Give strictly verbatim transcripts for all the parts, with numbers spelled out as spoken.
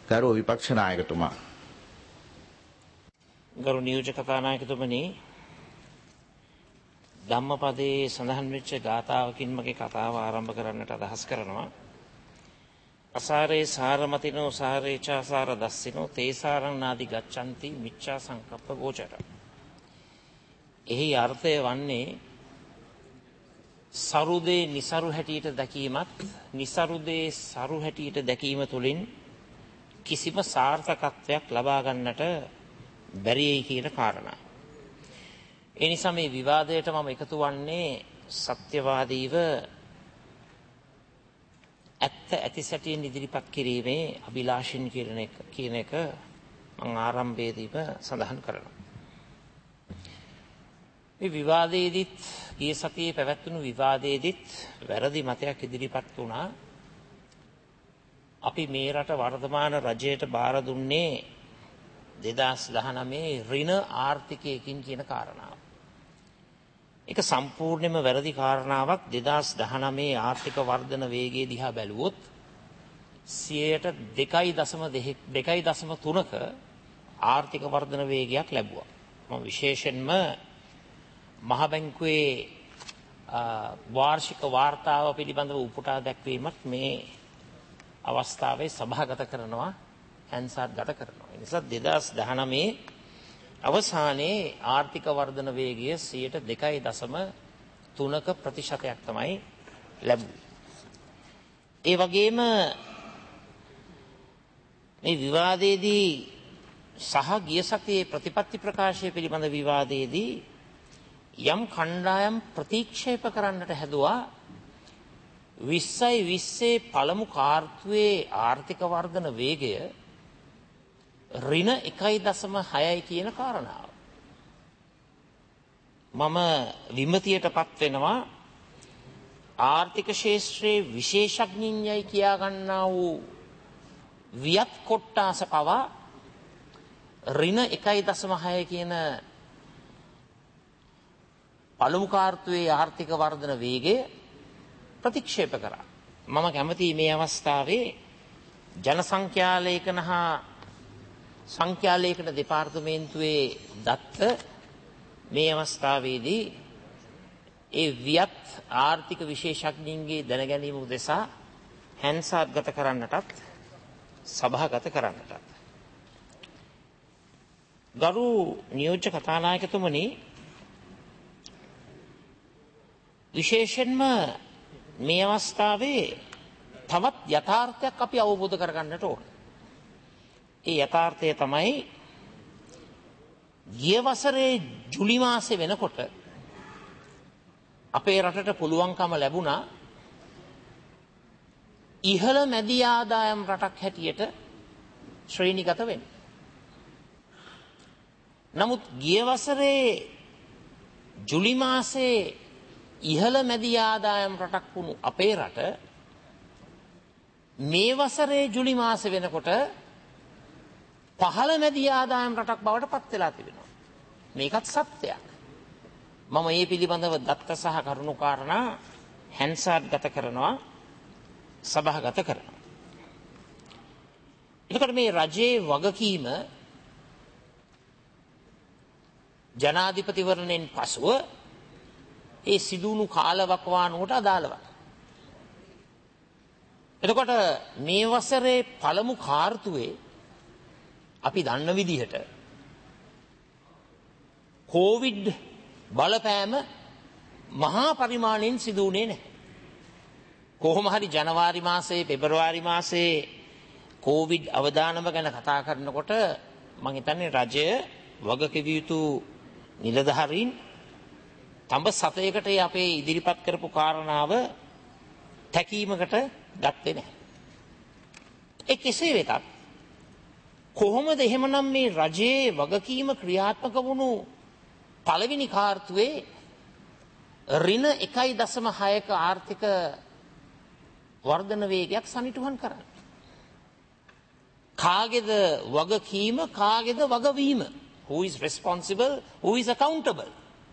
ගරු විපක්ෂ නායකතුමා. ගරු නියෝජක කතානායකතුමනි, ධම්මපදයේ සඳහන් වෙච්ච ගාථාවකින් මගේ කතාව ආරම්භ කරන්නට අදහස් කරනවා. අසාරේ සාරමතිනෝ සාරේචාසාර දස්සිනෝ තේසාරං නාදි ගච්ඡanti මිච්ඡා සංකප්ප ගෝචර. එහි අර්ථය වන්නේ සරුදේ નિසරු හැටියට දැකීමත් નિසරුදේ සරු හැටියට දැකීම තුළින් කිසිම සාර්ථකත්වයක් ලබා ගන්නට බැරියි කියන කාරණා. ඒ නිසා මේ විවාදයට මම එකතු වන්නේ සත්‍යවාදීව ඇත්ත ඇති සැටියෙන් ඉදිරිපත් කිරීමේ අභිලාෂින් කියන එක කියන එක මම ආරම්භයේදීම සඳහන් කරනවා. මේ විවාදයේදීත් ගිය සතියේ පැවැත්වුණු විවාදයේදීත් වැරදි මතයක් ඉදිරිපත් වුණා. අපි මේ රට වර්තමාන රජයට බාර දුන්නේ දෙදහස් දහනවයේ ඍණ ආර්ථිකයකින් කියන කාරණාව. ඒක සම්පූර්ණයෙන්ම වැරදි කාරණාවක්. දෙදහස් දහනවයේ ආර්ථික වර්ධන වේගය දිහා බැලුවොත් සියයට දෙකයි දශම තුනක ආර්ථික වර්ධන වේගයක් ලැබුවා. මම විශේෂයෙන්ම මහ බැංකුවේ වාර්ෂික වාර්තාව පිළිබඳව උපුටා දැක්වීමත් මේ අවස්ථාවේ සභාගත කරනවා, හැන්සාත් ගත කරනවා. ඒ නිසා දෙදහස් දහනවයේ අවසානයේ ආර්ථික වර්ධන වේගය සියයට දෙකයි දශම තුනක ප්‍රතිශතයක් තමයි ලැබුවේ. ඒ වගේම මේ විවාදයේදී සහ ගිය සතියේ ප්‍රතිපත්ති ප්‍රකාශය පිළිබඳ විවාදයේදී යම් කණ්ඩායම් ප්‍රතික්ෂේප කරන්නට හැදුවා විස්සයි විස්සේ පළමු කාර්තුවේ ආර්ථික වර්ධන වේගය ඍණ එකයි දශම හයයි කියන කාරණාව. මම විමතියටපත් වෙනවා ආර්ථික ශාස්ත්‍රයේ විශේෂඥයින්යයි කියා ගන්නා වූ වියත් කොට්ටාස පවා ඍණ එකයි දශම හය කියන පළමු කාර්තුවේ ආර්ථික වර්ධන වේගය ප්‍රතික්ෂේප කරා. මම කැමතියි මේ අවස්ථාවේ ජනසංඛ්‍යාලේඛන හා සංඛ්‍යාලේඛන දෙපාර්තමේන්තුවේ දත්ත මේ අවස්ථාවේදී ඒ වියත් ආර්ථික විශේෂඥයින්ගේ දැනගැනීම උදෙසා හැන්සාත් ගත කරන්නටත් සභාගත කරන්නටත්. ගරු නියෝජ්‍ය කතානායකතුමනි, විශේෂයෙන්ම මේ අවස්ථාවේ තවත් යථාර්ථයක් අපි අවබෝධ කරගන්නට ඕන. ඒ යථාර්ථය තමයි ගිය වසරේ ජුලි මාසේ වෙනකොට අපේ රටට පුළුවන්කම ලැබුණා ඉහළ මැදි ආදායම් රටක් හැටියට ශ්‍රේණිගත වෙන්න. නමුත් ගිය වසරේ ජුලි මාසේ ඉහළ මැදි ආදායම් රටක් වුණු අපේ රට මේ වසරේ ජුලි මාසේ වෙනකොට පහළ මැදි ආදායම් රටක් බවට පත් වෙලා තිබෙනවා. මේකත් සත්‍යයක්. මම මේ පිළිබඳව දත්ත සහ කරුණු කාරණා හැන්සාත් ගත කරනවා, සභාගත කරනවා. එතකොට මේ රජයේ වගකීම ජනාධිපතිවරණයෙන් පසුව ඒ සිදුණු කාලවකවානුවට අදාළව. එතකොට මේ වසරේ පළමු කාර්තුවේ අපි දන්න විදිහට කොවිඩ් බලපෑම මහා පරිමාණයෙන් සිදුුනේ නැහැ. කොහොම හරි ජනවාරි මාසයේ පෙබරවාරි මාසයේ කොවිඩ් අවදානම ගැන කතා කරනකොට මම හිතන්නේ රජය වගකිවිය යුතු නිලධාරීන් තඹ සතයකට අපේ ඉදිරිපත් කරපු කාරණාව තැකීමකට ගත්තේ නැහැ. ඒ කෙසේ වෙතත් කොහොමද එහෙමනම් මේ රජයේ වගකීම ක්‍රියාත්මක වුණු පළවෙනි කාර්තුවේ ඍණ එකයි දශම හයක ආර්ථික වර්ධන වේගයක් සනිටුහන් කරන්නේ? කාගේද වගකීම, කාගේද වගවීම? Who is responsible, who is accountable?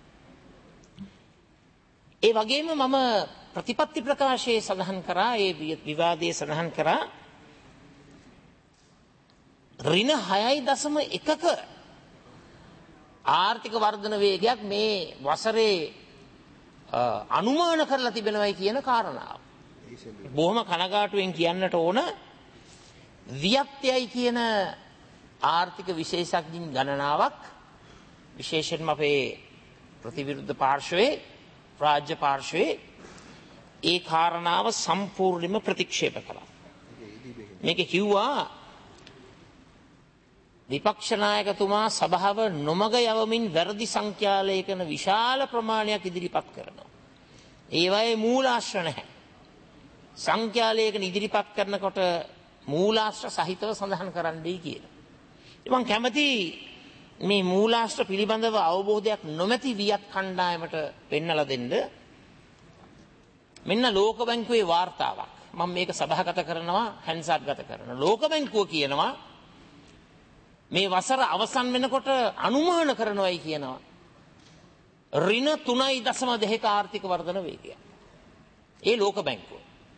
ඒ වගේම මම ප්‍රතිපත්ති ප්‍රකාශයේ සඳහන් කරා, ඒ විවාදයේ සඳහන් කරා ඍණ හයයි දශම එකක ආර්ථික වර්ධන වේගයක් මේ වසරේ අනුමාන කරලා තිබෙනවයි කියන කාරණාව. බොහොම කනගාටුවෙන් කියන්නට ඕන වියප්තියයි කියන ආර්ථික විශේෂඥයින් ගණනාවක් විශේෂයෙන්ම අපේ ප්‍රතිවිරුද්ධ පාර්ශවයේ රාජ්‍ය පාර්ශවයේ ඒ කාරණාව සම්පූර්ණයෙන්ම ප්‍රතික්ෂේප කළා. මේක කිව්වා විපක්ෂ නායකතුමා සභාව නොමග යවමින් වැරදි සංඛ්‍යාලයකන විශාල ප්‍රමාණයක් ඉදිරිපත් කරනවා. ඒවායේ මූලාශ්‍ර නැහැ. සංඛ්‍යාලයකන ඉදිරිපත් කරනකොට මූලාශ්‍ර සහිතව සඳහන් කරන්නයි කියලා. මම කැමති මේ මූලාශ්‍ර පිළිබඳව අවබෝධයක් නොමැති වියත් කණ්ඩායමට පෙන්වලා දෙන්න. මෙන්න ලෝක බැංකුවේ වාර්තාවක්. මම මේක සභාගත කරනවා හැන්සාට් ගත කරනවා. ලෝක බැංකුව කියනවා මේ වසර අවසන් වෙනකොට අනුමාන කරනවායි කියනවා ඍණ තුනයි දශම දෙකක ආර්ථික වර්ධන වේගය. ඒ ලෝක බැංකුව.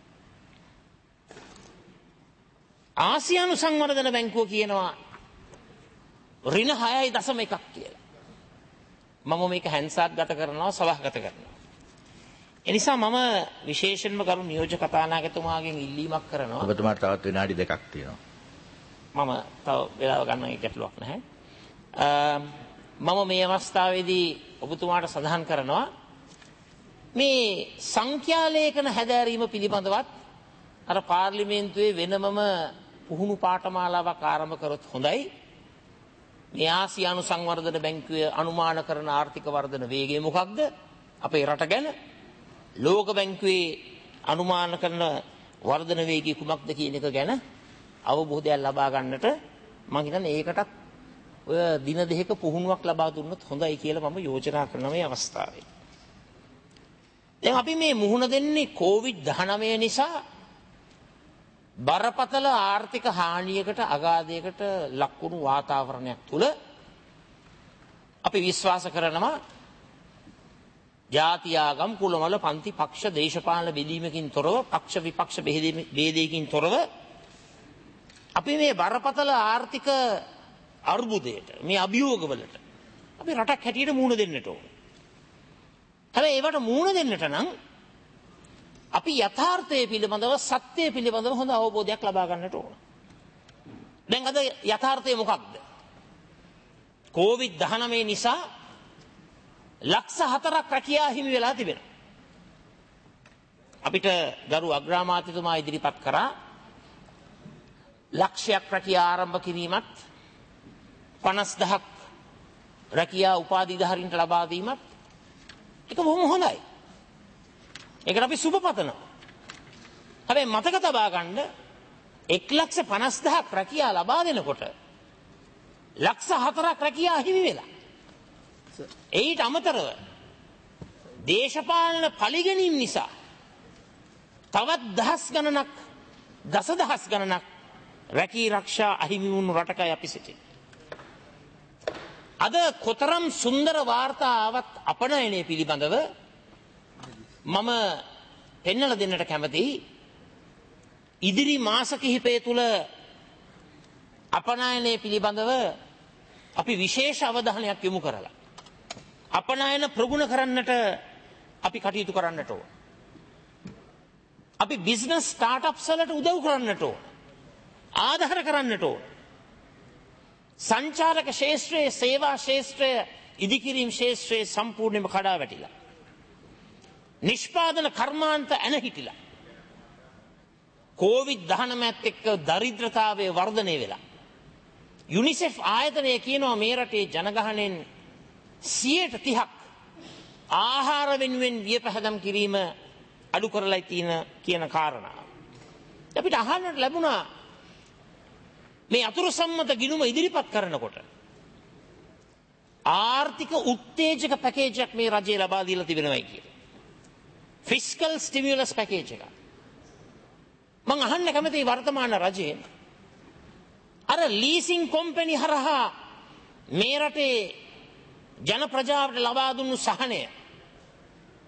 ආසියානු සංවර්ධන බැංකුව කියනවා ඍණ හයයි දශම එකක් කියලා. මම මේක හැන්සාට් ගත කරනවා සභාගත කරනවා. එනිසා මම විශේෂයෙන්ම කරු නියෝජ්‍ය කතානායකතුමාගෙන් ඉල්ලීමක් කරනවා. ඔබතුමාට තවත් විනාඩි දෙකක් තියෙනවා. මම තව වෙලාව ගන්න ගැටලුවක් නැහැ. මම මේ අවස්ථාවේදී ඔබතුමාට සඳහන් කරනවා මේ සංඛ්‍යාලේඛන හැදෑරීම පිළිබඳවත් අර පාර්ලිමේන්තුවේ වෙනමම පුහුණු පාඨමාලාවක් ආරම්භ කරොත් හොඳයි. මේ ආසියානු සංවර්ධන බැංකුවේ අනුමාන කරන ආර්ථික වර්ධන වේගය මොකක්ද? අපේ රට ගැන ලෝක බැංකුවේ අනුමාන කරන වර්ධන වේගය කුමක්ද කියන එක ගැන අවබෝධයක් ලබා ගන්නට මම හිතන්නේ ඒකටත් ඔය දින දෙකක පුහුණුවක් ලබා දුන්නොත් හොඳයි කියලා මම යෝජනා කරන මේ අවස්ථාවේ. දැන් අපි මේ මුහුණ දෙන්නේ කොවිඩ් දහනවය නිසා බරපතල ආර්ථික හානියකට අගාධයකට ලක්වුණු වාතාවරණයක් තුල අපි විශ්වාස කරනවා ජාති ආගම් කුලමල පන්ති පක්ෂ දේශපාලන බෙදීමකින් තොරව පක්ෂ විපක්ෂ බෙදීමකින් තොරව අපි මේ බරපතල ආර්ථික අර්බුදයට මේ අභියෝගවලට අපි රටක් හැටියට මුහුණ දෙන්නට ඕන. හැබැයි ඒවට මුහුණ දෙන්නට නම් අපි යථාර්ථය පිළිබඳව සත්‍යය පිළිබඳව හොඳ අවබෝධයක් ලබා ගන්නට ඕන. දැන් අද යථාර්ථය මොකක්ද? කොවිඩ් දහනවය නිසා ලක්ෂ හතරක් රැකියා හිමි වෙලා තිබෙනවා. අපිට ගරු අග්‍රාමාත්‍යතුමා ඉදිරිපත් කරා ලක්ෂයක් රැකියා ආරම්භ කිරීමත් පනස් දහක් රැකියා උපාධිධාරීන්ට ලබා දීමත් ඒක බොහොම හොඳයි. ඒකට අපි සුබ පතනවා. හැබැයි මතක තබා ගන්න එක් ලක්ෂ පනස් දහක් රැකියා ලබා දෙනකොට ලක්ෂ හතරක් රැකියා හිමි වෙලා. ඒට අමතරව දේශපාලන පලිගැනීම් නිසා තවත් දහස් ගණනක් දසදහස් ගණනක් රැකී රක්ෂා අහිමි වුණු රටකයි අපි සිටින්නේ. අද කොතරම් සුන්දර වාර්තාවක් අපනයනය පිළිබඳව මම පෙන්වලා දෙන්නට කැමතියි. ඉදිරි මාස කිහිපය තුල අපනයනය පිළිබඳව අපි විශේෂ අවධානයක් යොමු කරලා අපනයන ප්‍රගුණ කරන්නට අපි කටයුතු කරන්නට ඕන. අපි බිස්නස් ස්ටාර්ට්අප්ස් වලට උදව් කරන්නට ඕන. ආධාර කරන්නට ඕන. සංචාරක ශේෂ්ත්‍රයේ සේවා ශේෂ්ත්‍රය ඉදිකිරීම් ශේෂ්ත්‍රයේ සම්පූර්ණයෙන්ම කඩා වැටිලා. නිෂ්පාදන කර්මාන්ත ඇන හිටිලා. කොවිඩ් දහනවයත් එක්ක දරිද්‍රතාවය වර්ධනය වෙලා. යුනිසෙෆ් ආයතනය කියනවා මේ රටේ ජනගහනයෙන් සියයට තිහක් ආහාර වෙනුවෙන් වියපැහැදම් කිරීම අඩු කරලා තියෙන කියන කාරණාව. අපිට අහන්නට ලැබුණා මේ අතුරු සම්මත ගිණුම ඉදිරිපත් කරනකොට ආර්ථික උත්තේජක පැකේජයක් මේ රජය ලබා දීලා තිබෙනවායි කියලා. ෆිස්කල් ස්ටිමියුලස් පැකේජ් එක. මම අහන්න කැමතියි වර්තමාන රජයෙන් අර ලීසින් කම්පැනි හරහා මේ රටේ ජන ප්‍රජාවට ලබා දුන්නු සහනය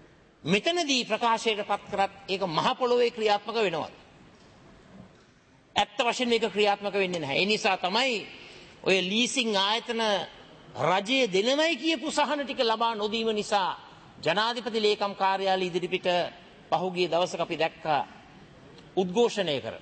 මෙතනදී ප්‍රකාශයට පත් කරත් ඒක මහ පොළොවේ ක්‍රියාත්මක වෙනවා. ඇත්ත වශයෙන් මේක ක්‍රියාත්මක වෙන්නේ නැහැ. ඒ නිසා තමයි ඔය ලීසිං ආයතන රජය දෙනමයි කියපු සහන ටික ලබා නොදීම නිසා ජනාධිපති ලේකම් කාර්යාලය ඉදිරිපිට පහුගිය දවසක අපි දැක්කා උද්ඝෝෂණය කර.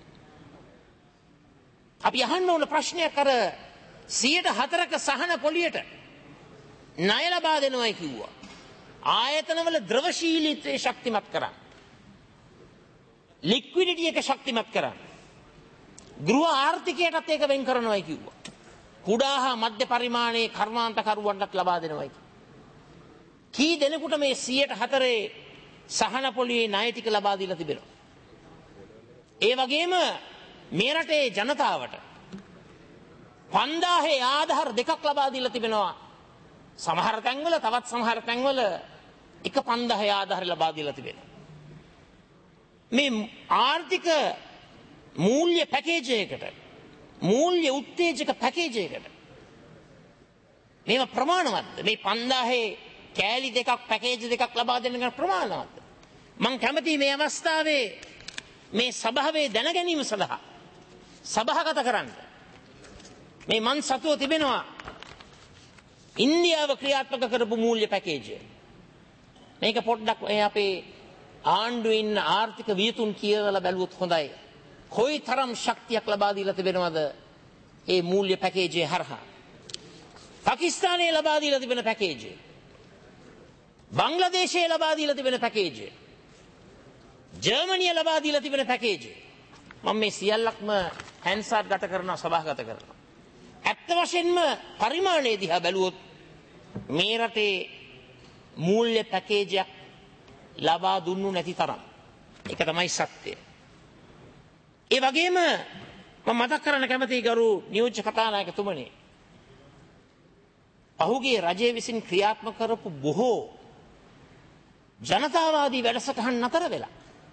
අපි අහන්න ඕන ප්‍රශ්නයක් අර සියයට හතරක සහන පොලියට ණය ලබා දෙනවයි කිව්වා. ආයතනවල ද්‍රවශීලීත්වය ශක්තිමත් කරන්න. ලික්විඩිටි එක ශක්තිමත් කරන්න. ගෘහ ආර්ථිකයටත් ඒක වෙන් කරනවයි කිව්වා. කුඩා හා මධ්‍ය පරිමාණයේ කර්මාන්තකරුවන්ටත් ලබා දෙනවයි. කී දෙනෙකුට මේ සියයට හතරේ සහන පොලියේ ණය ටික ලබා දීලා තිබෙනවා. ඒ වගේම මේ රටේ ජනතාවට පන්දාහේ ආධාර දෙකක් ලබා දීලා තිබෙනවා. සමහර තැන්වල තවත් සමහර තැන්වල එක පන්දාහේ ආධාර ලබා දීලා තිබෙනවා. මේ ආර්ථික මූල්‍ය පැකේජ් එකකට මූල්‍ය උත්තේජක පැකේජ් එකකට මේවා ප්‍රමාණවත්ද? මේ පන්දාහේ කෑලි දෙකක් පැකේජ් දෙකක් ලබා දෙන්න ගන්න ප්‍රමාණවත්ද? මම කැමතියි මේ අවස්ථාවේ මේ සභාවේ දැන ගැනීම සඳහා සභාගත කරන්න. මේ මන් සතුව තිබෙනවා ඉන්දියාව ක්‍රියාත්මක කරපු මූල්‍ය පැකේජ්. මේක පොඩ්ඩක් අපේ ආණ්ඩුවේ ඉන්න ආර්ථික වියතුන් කියවලා බැලුවොත් හොඳයි. කොයි තරම් ශක්තියක් ලබා දීලා තිබෙනවද මේ මූල්‍ය පැකේජය හරහා. පාකිස්තානයේ ලබා දීලා තිබෙන පැකේජය, බංග්ලාදේශයේ ලබා දීලා තිබෙන පැකේජය, ජර්මනිය ලබා දීලා තිබෙන පැකේජය. මම මේ සියල්ලක්ම හැන්සාට් ගත කරනවා, සභාගත කරනවා. ඇත්ත වශයෙන්ම පරිමාණය දිහා බැලුවොත් මේ රටේ මූල්‍ය පැකේජයක් ලබා දුන්නු නැති තරම්. ඒක තමයි සත්‍යය. ඒ වගේම මම මතක් කරන්න කැමතියි ගරු නියෝජ්‍ය කතානායකතුමනි, පහුගිය රජය විසින් ක්‍රියාත්මක කරපු බොහෝ ජනතාවාදී වැඩසටහන් නතර වෙලා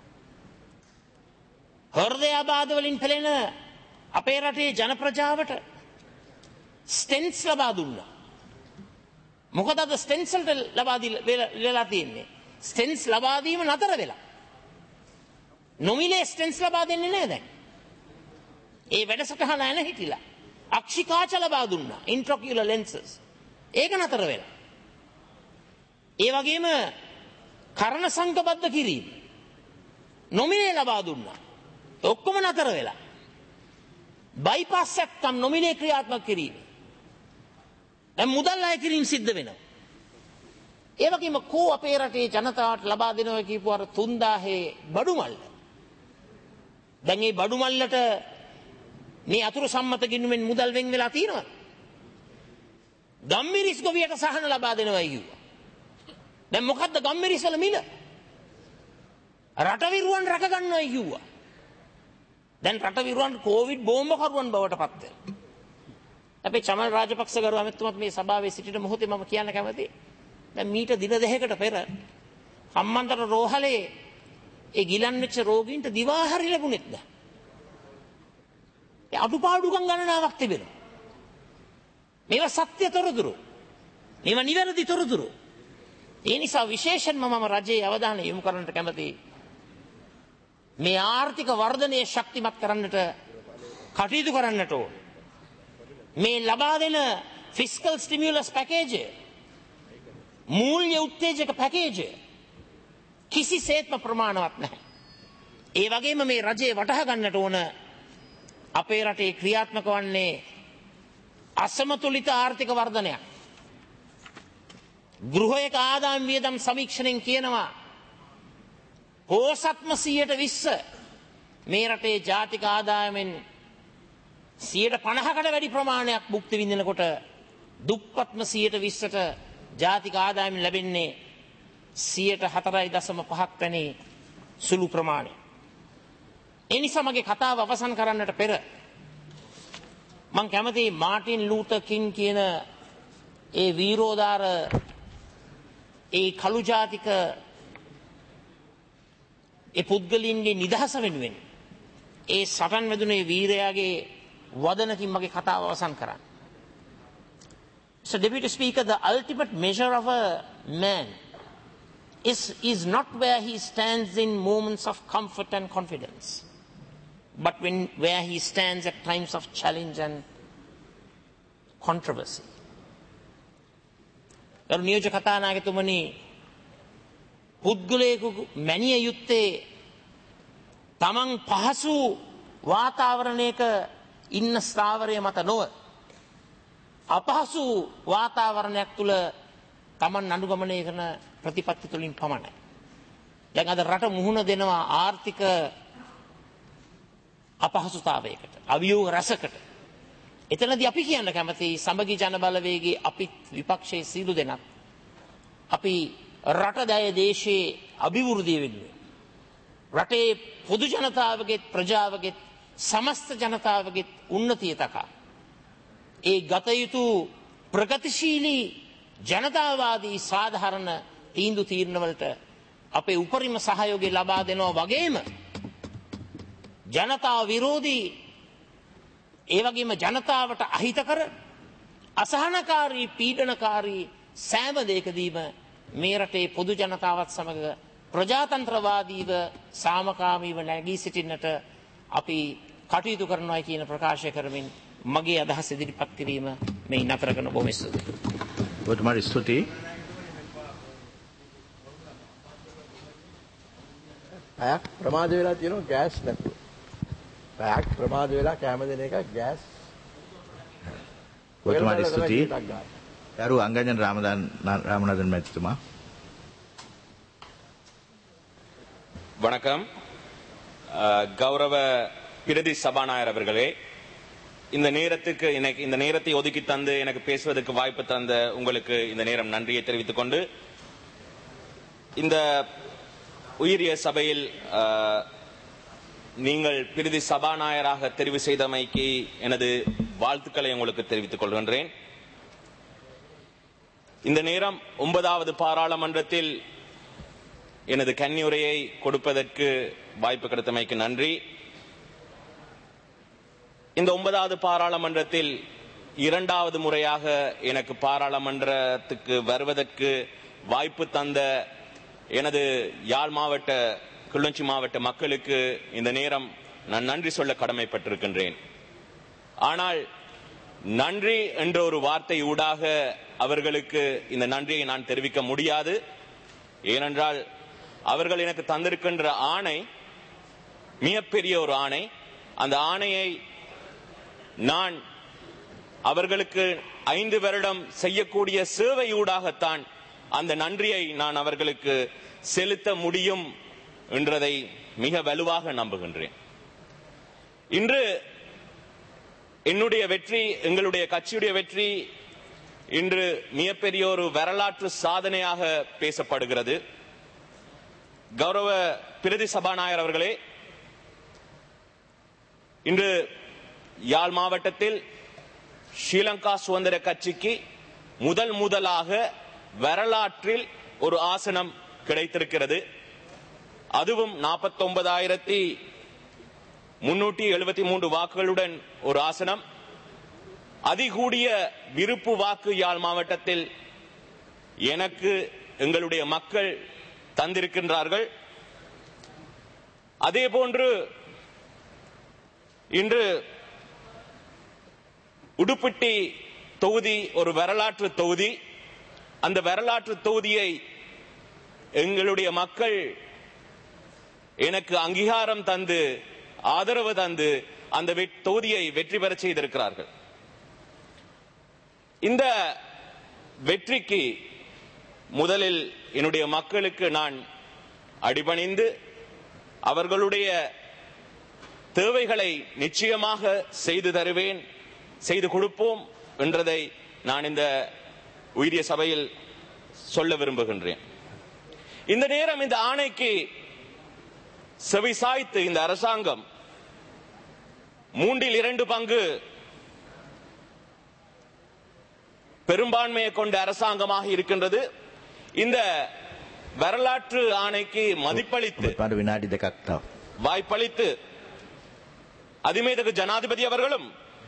හෘදයාබාධ වලින් පෙළෙන අපේ රටේ ජන ප්‍රජාවට ස්ටෙන්ස් ලබා දුන්නා. මොකද අද ස්ටෙන්ස් වලට ලබා දීලා තියෙන්නේ ස්ටෙන්ස් ලබා දීම නතර වෙලා. නොමිලේ ස්ටෙන්ස් ලබා දෙන්නේ නැහැ දැන්. ඒ වැඩසටහන නැන හිටිලා. අක්ෂිකාච ලබා දුන්නා, ඉන්ට්‍රොකියුලර් ලෙන්සස්. ඒක නතර වෙලා. ඒ වගේම කර්ණ සංකබද්ධ කිරීම නොමිලේ ලබා දුන්නා. ඔක්කොම නතර වෙලා. බයිපාස් සැක්කම් නොමිලේ ක්‍රියාත්මක කිරීම. දැන් මුදල් අය කිරීම සිද්ධ වෙනවා. ඒ වගේම කෝ අපේ රටේ ජනතාවට ලබා දෙනවා කියපු අර තුන්දාහේ බඩු මල්ල. දැන් මේ බඩු මල්ලට මේ අතුරු සම්මත ගිණුමෙන් මුදල් වෙන් වෙලා තියෙනවා. ගම්මිරිස් ගොවියට සහන ලබා දෙනවා කිව්වා. දැන් මොකද්ද ගම්මිරිස් වල මිල? රට විරුවන් රැක ගන්නවා කිව්වා. දැන් රට විරුවන් කොවිඩ් බෝම්බ කරුවන් බවට පත් වෙනවා. අපේ චමල් රාජපක්ෂ ගරු ඇමතුමත් මේ සභාවේ සිටින මොහොතේ මම කියන්න කැමතියි. දැන් මීට දින දෙකකට පෙර හම්බන්තොට රෝහලේ ඒ ගිලන් වෙච්ච රෝගීන්ට දිවා හරි ලැබුණෙත් නැහැ. ඒ අඩුපාඩුකම් ගණනාවක් තිබෙනවා. මේවා සත්‍ය තොරතුරු. මේවා නිවැරදි තොරතුරු. ඒ නිසා විශේෂයෙන්ම මම රජයේ අවධානය යොමු කරන්නට කැමතියි. මේ ආර්ථික වර්ධනය ශක්තිමත් කරන්නට කටයුතු කරන්නට ඕන. මේ ලබා දෙන ෆිස්කල් ස්ටිමියුලස් පැකේජ්, මූල්‍ය උත්තේජක පැකේජ් කිසිසේත්ම ප්‍රමාණවත් නැහැ. ඒ වගේම මේ රජයේ වටහා ගන්නට ඕන අපේ රටේ ක්‍රියාත්මක වන්නේ අසමතුලිත ආර්ථික වර්ධනයක්. ගෘහයක ආදායම් වියදම් සමීක්ෂණයෙන් කියනවා පෝසත්ම සියයට විස්ස මේ රටේ ජාතික ආදායමෙන් සියයට පනහකට වැඩි ප්‍රමාණයක් භුක්ති විඳිනකොට දුප්පත්ම සියයට විස්සට ජාතික ආදායම ලැබෙන්නේ සියයට හතරයි දශම පහක් වැනි සුළු ප්‍රමාණය. ඒ නිසා මගේ කතාව අවසන් කරන්නට පෙර මම කැමතියි මාටින් ලූතර් කිං කියන ඒ වීරෝදාර ඒ කළු ජාතික ඒ පුද්ගලයන්ගේ නිදහස වෙනුවෙන් ඒ සටන් වැදුනේ වීරයාගේ වදනකින් මගේ කතාව අවසන් කරන්න. So Deputy Speaker, the ultimate measure of a man is, is not where he stands in moments of comfort and confidence. but when, where he stands at times of challenge and controversy. ගරු නියෝජ්‍ය කතානායකතුමනි, පුද්ගලයෙකු මැනිය යුත්තේ තමන් පහසු වාතාවරණයක ඉන්න ස්ථාවරය මත නොව අපහසු වාතාවරණයක් තුළ තමන් අනුගමනය කරන ප්‍රතිපත්ති තුළින් පමණයි. දැන් අද රට මුහුණ දෙනවා ආර්ථික අපහසුතාවයකට, අවියෝග රසකට. එතනදී අපි කියන්න කැමති සමගි ජන බලවේගයේ අපි විපක්ෂයේ සීලු දෙනක් අපි රට දය දේශයේ අභිවෘද්ධිය වෙනුවෙන් රටේ පොදු ජනතාවගේ ප්‍රජාවගේ සමස්ත ජනතාවගේ උන්නතිය තකා ඒ ගත යුතු ප්‍රගතිශීලී ජනතාවාදී සාධාරණ තීන්දුව තීරණවලට අපේ උපරිම සහයෝගය ලබා දෙනවා වගේම ජනතා විරෝධී ඒ වගේම ජනතාවට අහිතකර අසහනකාරී පීඩනකාරී සෑම දෙයකදීම මේ රටේ පොදු ජනතාවත් සමග ප්‍රජාතන්ත්‍රවාදීව සාමකාමීව නැගී සිටින්නට අපි කටයුතු කරනවා කියන ප්‍රකාශය කරමින් මගේ අදහස් ඉදිරිපත් කිරීම මේ නතර කරන බොහොම ස්තුතියි. ඔබතුමාට ස්තුතියි. පැයක් ප්‍රමාද වෙලා තියෙනවා ගෑස් නැතුව. පැයක් ප්‍රමාද වෙලා කැම දෙන එක ගෑස්. ඔබතුමාට ස්තුතියි. ගරු අංගජන රාමදාන් ராமநாதன் මැතිතුමා. வணக்கம். கௌரவ பிரதி சபாநாயகர் அவர்களே, இந்த நேரத்துக்கு எனக்கு இந்த நேரத்தை ஒதுக்கி தந்து எனக்கு பேசுவதற்கு வாய்ப்பு தந்த உங்களுக்கு இந்த நேரம் நன்றியை தெரிவித்துக் கொண்டு, இந்த உயரிய சபையில் நீங்கள் பிரதி சபாநாயகராக தெரிவு செய்தமைக்கு எனது வாழ்த்துக்களை உங்களுக்கு தெரிவித்துக் கொள்கின்றேன். இந்த நேரம் ஒன்பதாவது பாராளுமன்றத்தில் எனது கன்னியுரையை கொடுப்பதற்கு வாய்ப்பு கிடைத்தமைக்கு நன்றி. இந்த ஒன்பதாவது பாராளுமன்றத்தில் இரண்டாவது முறையாக எனக்கு பாராளுமன்றத்துக்கு வருவதற்கு வாய்ப்பு தந்த எனது யாழ் மாவட்ட கிளிநொச்சி மாவட்ட மக்களுக்கு இந்த நேரம் நான் நன்றி சொல்ல கடமைப்பட்டிருக்கின்றேன். ஆனால் நன்றி என்ற ஒரு வார்த்தை ஊடாக அவர்களுக்கு இந்த நன்றியை நான் தெரிவிக்க முடியாது. ஏனென்றால் அவர்கள் எனக்கு தந்திருக்கின்ற ஆணை மிகப்பெரிய ஒரு ஆணை. அந்த ஆணையை நான் அவர்களுக்கு ஐந்து வருடம் செய்யக்கூடிய சேவையூடாகத்தான் அந்த நன்றியை நான் அவர்களுக்கு செலுத்த முடியும் என்றதை மிக வலுவாக நம்புகின்றேன். இன்று என்னுடைய வெற்றி, எங்களுடைய கட்சியுடைய வெற்றி இன்று மிகப்பெரிய ஒரு வரலாற்று சாதனையாக பேசப்படுகிறது. கௌரவ பிரதி சபாநாயகர் அவர்களே, இன்று யாழ் மாவட்டத்தில் ஸ்ரீலங்கா சுதந்திர கட்சிக்கு முதல் முதலாக வரலாற்றில் ஒரு ஆசனம் கிடைத்திருக்கிறது. அதுவும் நாற்பத்தி ஒன்பதாயிரத்தி முன்னூற்றி எழுபத்தி மூன்று வாக்குகளுடன் ஒரு ஆசனம். அதிகூடிய விருப்பு வாக்கு யாழ் மாவட்டத்தில் எனக்கு எங்களுடைய மக்கள் தந்திருக்கின்றார்கள். அதே போன்று இன்று உடுப்பிட்டி தொகுதி ஒரு வரலாற்று தொகுதி. அந்த வரலாற்று தொகுதியை எங்களுடைய மக்கள் எனக்கு அங்கீகாரம் தந்து ஆதரவு தந்து அந்த தொகுதியை வெற்றி பெற செய்திருக்கிறார்கள். இந்த வெற்றிக்கு முதலில் என்னுடைய மக்களுக்கு நான் அடிபணிந்து அவர்களுடைய தேவைகளை நிச்சயமாக செய்து தருவேன், செய்து கொடுப்போம் என்றதை நான் இந்த உயரிய சபையில் சொல்ல விரும்புகின்றேன். இந்த நேரம் இந்த ஆணைக்கு செவிசாய்த்து இந்த அரசாங்கம் மூன்றில் இரண்டு பங்கு பெரும்பான்மையை கொண்ட அரசாங்கமாக இருக்கின்றது. இந்த வரலாற்று ஆணைக்கு மதிப்பளித்து வாய்ப்பளித்து அதிமேதகு ஜனாதிபதி அவர்களும்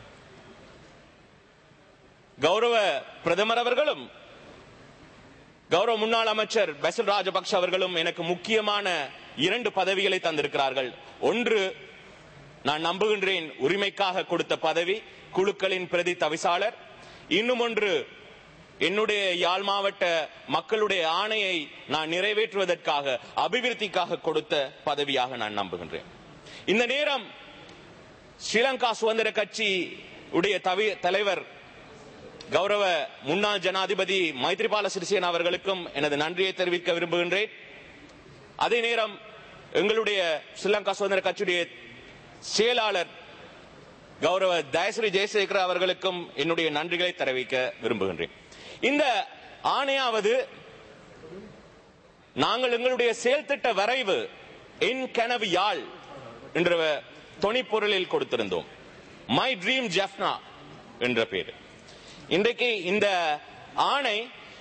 கௌரவ பிரதமர் அவர்களும் கௌரவ முன்னாள் அமைச்சர் பசில் ராஜபக்ஷ அவர்களும் எனக்கு முக்கியமான இரண்டு பதவிகளை தந்திருக்கிறார்கள். ஒன்று நான் நம்புகின்றேன் உரிமைக்காக கொடுத்த பதவி, குழுக்களின் பிரதி தவிசாளர். இன்னும் ஒன்று, என்னுடைய யாழ் மாவட்ட மக்களுடைய ஆணையை நான் நிறைவேற்றுவதற்காக, அபிவிருத்திக்காக கொடுத்த பதவியாக நான் நம்புகின்றேன். இந்த நேரம் ஸ்ரீலங்கா சுதந்திர கட்சி உடைய தலைவர் கௌரவ முன்னாள் ஜனாதிபதி மைத்ரிபால சிறிசேன அவர்களுக்கும் எனது நன்றியை தெரிவிக்க விரும்புகின்றேன். அதே நேரம் எங்களுடைய ஸ்ரீலங்கா சுதந்திர கட்சியுடைய செயலாளர் கௌரவ தயஸ்ரீ ஜெயசேகர அவர்களுக்கும் என்னுடைய நன்றிகளை தெரிவிக்க விரும்புகின்றேன். இந்த ஆணையாவது நாங்கள் எங்களுடைய செயல் திட்ட வரைவு என் கனவு யாழ் என்ற தொனிப்பொருளில் கொடுத்திருந்தோம். மை ட்ரீம் ஜெஃப்னா என்ற பெயர். இன்றைக்கு இந்த ஆணை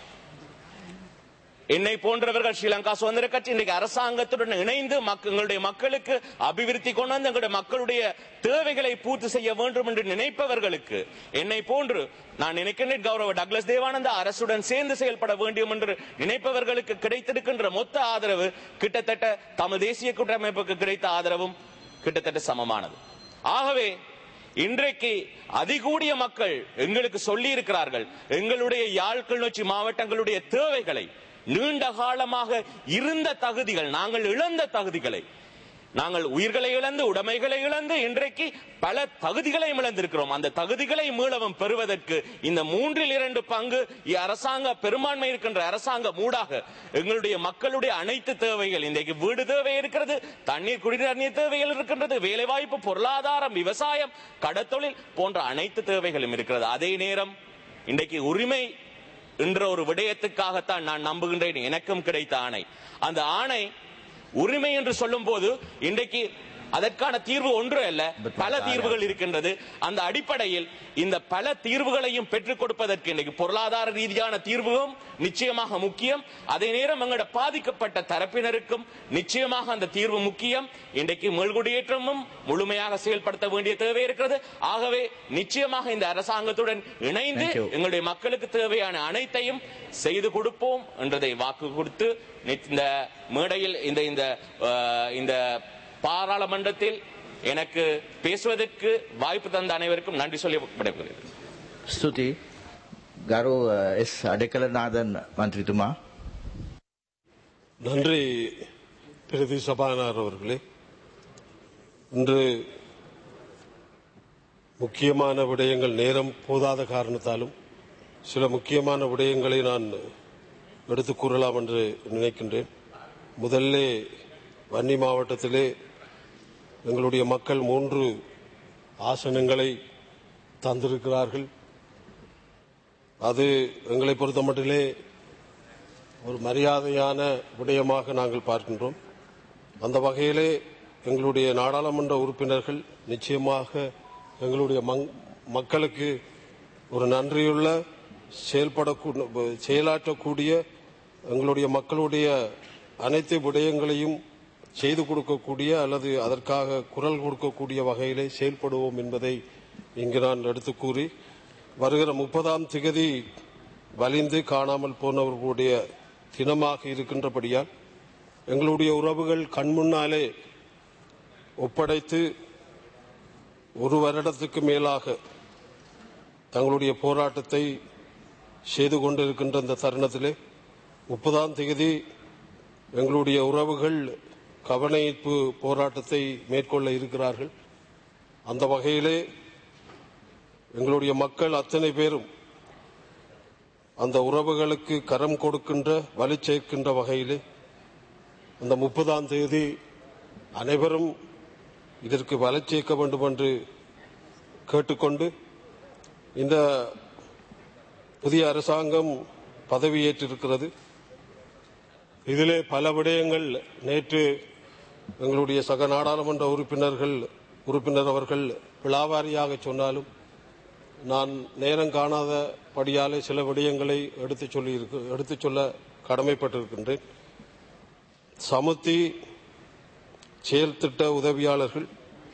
என்னை போன்றவர்கள் ஸ்ரீலங்கா சுதந்திர கட்சி இன்றைக்கு அரசாங்கத்துடன் இணைந்து எங்களுடைய மக்களுக்கு அபிவிருத்தி கொண்டு வந்து எங்களுடைய மக்களுடைய தேவைகளை பூர்த்தி செய்ய வேண்டும் என்று நினைப்பவர்களுக்கு, என்னை போன்று நான் நினைக்கின்றேன் கௌரவ டக்ளஸ் தேவானந்தா அரசுடன் சேர்ந்து செயல்பட வேண்டும் என்று நினைப்பவர்களுக்கு கிடைத்திருக்கின்ற மொத்த ஆதரவு கிட்டத்தட்ட தமிழ் தேசிய கூட்டமைப்புக்கு கிடைத்த ஆதரவும் கிட்டத்தட்ட சமமானது. ஆகவே இன்றைக்கு அதிகூடிய மக்கள் எங்களுக்கு சொல்லி இருக்கிறார்கள், எங்களுடைய யாழ் கிளிநொச்சி மாவட்டங்களுடைய தேவைகளை, நீண்ட காலமாக இருந்த தகுதிகள், நாங்கள் இழந்த தகுதிகளை, நாங்கள் உயிர்களை இழந்து உடைமைகளை இழந்து இன்றைக்கு பல தகுதிகளை இழந்திருக்கிறோம். அந்த தகுதிகளை மீளவும் பெறுவதற்கு இந்த மூன்றில் இரண்டு பங்கு அரசாங்க பெரும்பான்மை இருக்கின்ற அரசாங்க மூடாக எங்களுடைய மக்களுடைய அனைத்து தேவைகள், இன்றைக்கு வீடு தேவை இருக்கிறது, தண்ணீர் குடிநீர் நீர் தேவைகள் இருக்கின்றது, வேலைவாய்ப்பு, பொருளாதாரம், விவசாயம், கடத்தொழில் போன்ற அனைத்து தேவைகளும் இருக்கிறது. அதே நேரம் இன்றைக்கு உரிமை என்ற ஒரு விடயத்துக்காகத்தான் நான் நம்புகின்றேன் எனக்கும் கிடைத்த ஆணை. அந்த ஆணை உரிமை என்று சொல்லும் போது இன்றைக்கு அதற்கான தீர்வு ஒன்று அல்ல, பல தீர்வுகள் இருக்கின்றது. அந்த அடிப்படையில் இந்த பல தீர்வுகளையும் பெற்றுக் கொடுப்பதற்கு இன்றைக்கு பொருளாதார ரீதியான தீர்வும் நிச்சயமாக முக்கியம். அதே நேரம் எங்களோட பாதிக்கப்பட்ட தரப்பினருக்கும் நிச்சயமாக அந்த தீர்வு முக்கியம். இன்றைக்கு மீள்குடியேற்றமும் முழுமையாக செயல்படுத்த வேண்டிய தேவை இருக்கிறது. ஆகவே நிச்சயமாக இந்த அரசாங்கத்துடன் இணைந்து எங்களுடைய மக்களுக்கு தேவையான அனைத்தையும் செய்து கொடுப்போம் என்றதை வாக்கு கொடுத்து இந்த மேடையில் இந்த இந்த பாராளுமன்றத்தில் எனக்கு பேசுவதற்கு வாய்ப்பு தந்த அனைவருக்கும் நன்றி சொல்லி விடைபெறுகிறேன். ஸ்துதி. கரு எஸ் அடைக்கலநாதன் மந்திரித்துமா. நன்றி பிரதி சபாநாயகர் அவர்களே. இன்று முக்கியமான விடயங்கள் நேரம் போதாத காரணத்தாலும் சில முக்கியமான விடயங்களை நான் எடுத்துக் கூறலாம் என்று நினைக்கின்றேன். முதல்ல வன்னி மாவட்டத்திலே எங்களுடைய மக்கள் மூன்று ஆசனங்களை தந்திருக்கிறார்கள். அது எங்களை பொறுத்த மட்டிலே ஒரு மரியாதையான விடயமாக நாங்கள் பார்க்கின்றோம். அந்த வகையிலே எங்களுடைய நாடாளுமன்ற உறுப்பினர்கள் நிச்சயமாக எங்களுடைய மக்களுக்கு ஒரு நன்றியுள்ள செயல்படக்கூடிய செயலாற்றக்கூடிய எங்களுடைய மக்களுடைய அனைத்து விடயங்களையும் செய்து கொடுக்கக்கூடிய அல்லது அதற்காக குரல் கொடுக்கக்கூடிய வகையிலே செயல்படுவோம் என்பதை இங்கு நான் எடுத்து கூறி, வருகிற முப்பதாம் திகதி வலிந்து காணாமல் போனவர்களுடைய தினமாக இருக்கின்றபடியால் எங்களுடைய உறவுகள் கண்முன்னாலே ஒப்படைத்து ஒரு வருடத்துக்கு மேலாக தங்களுடைய போராட்டத்தை செய்து கொண்டிருக்கின்ற இந்த தருணத்திலே முப்பதாம் தேதி எங்களுடைய உறவுகள் கவனஈர்ப்பு போராட்டத்தை மேற்கொள்ள இருக்கிறார்கள். அந்த வகையிலே எங்களுடைய மக்கள் அத்தனை பேரும் அந்த உறவுகளுக்கு கரம் கொடுக்கின்ற வலி சேர்க்கின்ற வகையிலே அந்த முப்பதாம் தேதி அனைவரும் இதற்கு வலி சேர்க்க வேண்டும் என்று கேட்டுக்கொண்டு, இந்த புதிய அரசாங்கம் பதவியேற்றிருக்கிறது. இதிலே பல விடயங்கள் நேற்று எங்களுடைய சக நாடாளுமன்ற உறுப்பினர்கள் உறுப்பினர் அவர்கள் விழாவாரியாக சொன்னாலும் நான் நேரம் காணாதபடியாலே சில விடயங்களை எடுத்துச் சொல்லி எடுத்துச் சொல்ல கடமைப்பட்டிருக்கின்றேன். சமுத்தி செயல் திட்ட உதவியாளர்கள்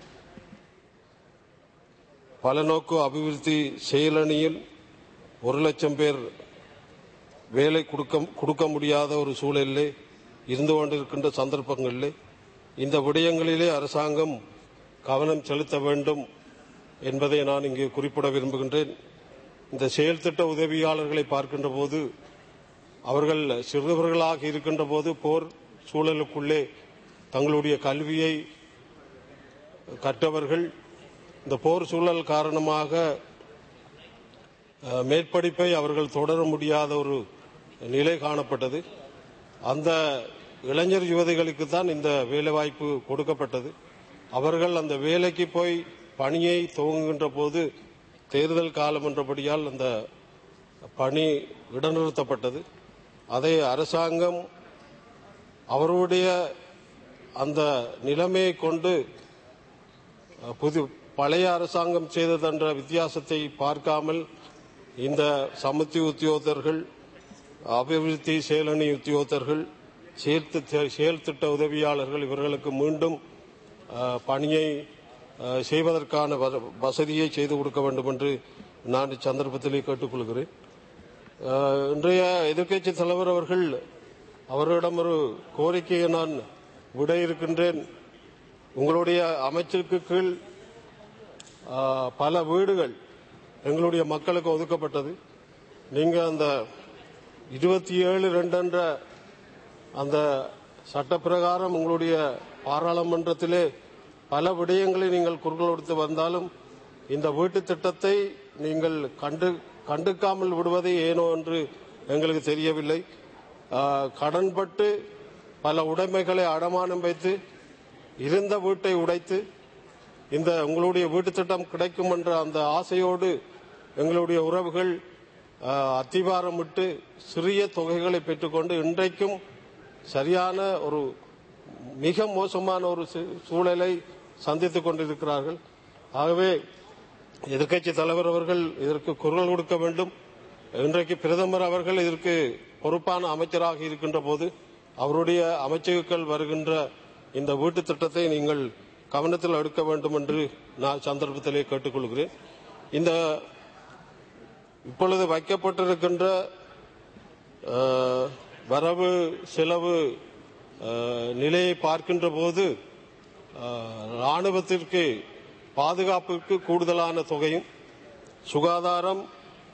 பலநோக்கு அபிவிருத்தி செயலணியில் ஒரு லட்சம் பேர் வேலை கொடுக்க கொடுக்க முடியாத ஒரு சூழலிலே இருந்து கொண்டிருக்கின்ற சந்தர்ப்பங்களிலே இந்த விடயங்களிலே அரசாங்கம் கவனம் செலுத்த வேண்டும் என்பதை நான் இங்கு குறிப்பிட விரும்புகின்றேன். இந்த செயல் திட்ட உதவியாளர்களை பார்க்கின்ற போது அவர்கள் சிறுவர்களாக இருக்கின்ற போது போர் சூழலுக்குள்ளே தங்களுடைய கல்வியை கற்றவர்கள். இந்த போர் சூழல் காரணமாக மேற்படிப்பை அவர்கள் தொடர முடியாத ஒரு நிலை காணப்பட்டது. அந்த இளைஞர் யுவதிகளுக்கு தான் இந்த வேலைவாய்ப்பு கொடுக்கப்பட்டது. அவர்கள் அந்த வேலைக்கு போய் பணியை துவங்குகின்ற போது தேர்தல் காலம் என்றபடியால் அந்த பணி இடைநிறுத்தப்பட்டது. அதை அரசாங்கம் அவருடைய அந்த நிலைமையை கொண்டு புது பழைய அரசாங்கம் செய்ததென்ற வித்தியாசத்தை பார்க்காமல் இந்த சமுத்தி உத்தியோகத்தர்கள், அபிவிருத்தி செயலணி உத்தியோகத்தர்கள், செயல் திட்ட உதவியாளர்கள் இவர்களுக்கு மீண்டும் பணியை செய்வதற்கான வசதியை செய்து கொடுக்க வேண்டும் என்று நான் இச்சந்தர்ப்பத்திலே கேட்டுக்கொள்கிறேன். இன்றைய எதிர்க்கட்சி தலைவர் அவர்கள் அவர்களிடம் ஒரு கோரிக்கையை நான் விட இருக்கின்றேன். உங்களுடைய அமைச்சருக்கு கீழ் பல வீடுகள் எங்களுடைய மக்களுக்கு ஒதுக்கப்பட்டது. நீங்க அந்த இருபத்தி ஏழு ரெண்டு என்ற அந்த சட்டப்பிரகாரம் உங்களுடைய பாராளுமன்றத்திலே பல விடயங்களை நீங்கள் குரல் கொடுத்து வந்தாலும் இந்த வீட்டு திட்டத்தை நீங்கள் கண்டு கண்டுக்காமல் விடுவதே ஏனோ என்று எங்களுக்கு தெரியவில்லை. கடன்பட்டு பல உடைமைகளை அடமானம் வைத்து இருந்த வீட்டை உடைத்து இந்த உங்களுடைய வீட்டு திட்டம் கிடைக்கும் என்ற அந்த ஆசையோடு எங்களுடைய உறவுகள் அத்திவாரமிட்டு சிறிய தொகைகளை பெற்றுக்கொண்டு இன்றைக்கும் சரியான ஒரு மிக மோசமான ஒரு சூழலை சந்தித்துக் கொண்டிருக்கிறார்கள். ஆகவே எதிர்க்கட்சி தலைவர் அவர்கள் இதற்கு குரல் கொடுக்க வேண்டும். இன்றைக்கு பிரதமர் அவர்கள் இதற்கு பொறுப்பான அமைச்சராக இருக்கின்ற போது அவருடைய அமைச்சர்கள் வருகின்ற இந்த வீட்டு திட்டத்தை நீங்கள் கவனத்தில் எடுக்க வேண்டும் என்று நான் சந்தர்ப்பத்திலே கேட்டுக்கொள்கிறேன். இந்த இப்பொழுது வைக்கப்பட்டிருக்கின்ற வரவு செலவு நிலையை பார்க்கின்ற போது ராணுவத்திற்கு பாதுகாப்புக்கு கூடுதலான தொகையும், சுகாதாரம்,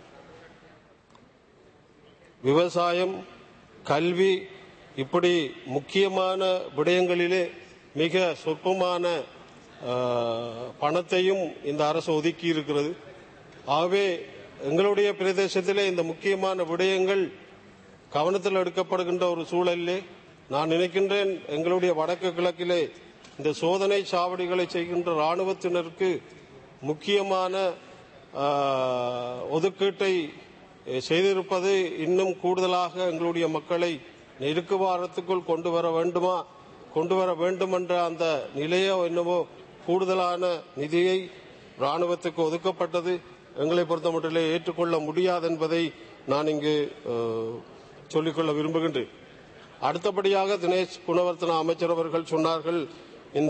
விவசாயம், கல்வி இப்படி முக்கியமான விடயங்களிலே மிக சொற்பமான பணத்தையும் இந்த அரசு ஒதுக்கி இருக்கிறது. ஆகவே எங்களுடைய பிரதேசத்திலே இந்த முக்கியமான விடயங்கள் கவனத்தில் எடுக்கப்படுகின்ற ஒரு சூழலிலே நான் நினைக்கின்றேன் எங்களுடைய வடக்கு கிழக்கிலே இந்த சோதனை சாவடிகளை செய்கின்ற ராணுவத்தினருக்கு முக்கியமான ஒதுக்கீட்டை செய்திருப்பது இன்னும் கூடுதலாக எங்களுடைய மக்களை நெருக்குவாரத்துக்குள் கொண்டு வர வேண்டுமா கொண்டு வர வேண்டும் என்ற அந்த நிலையோ என்னவோ கூடுதலான நிதியை ராணுவத்துக்கு ஒதுக்கப்பட்டது எங்களை பொறுத்தமட்டிலே ஏற்றுக்கொள்ள முடியாது என்பதை நான் இங்கு சொல்லிக்கொள்ள விரும்புகின்றேன். அடுத்தபடியாக தினேஷ் குணவர்த்தன அமைச்சர் அவர்கள் சொன்னார்கள், இந்த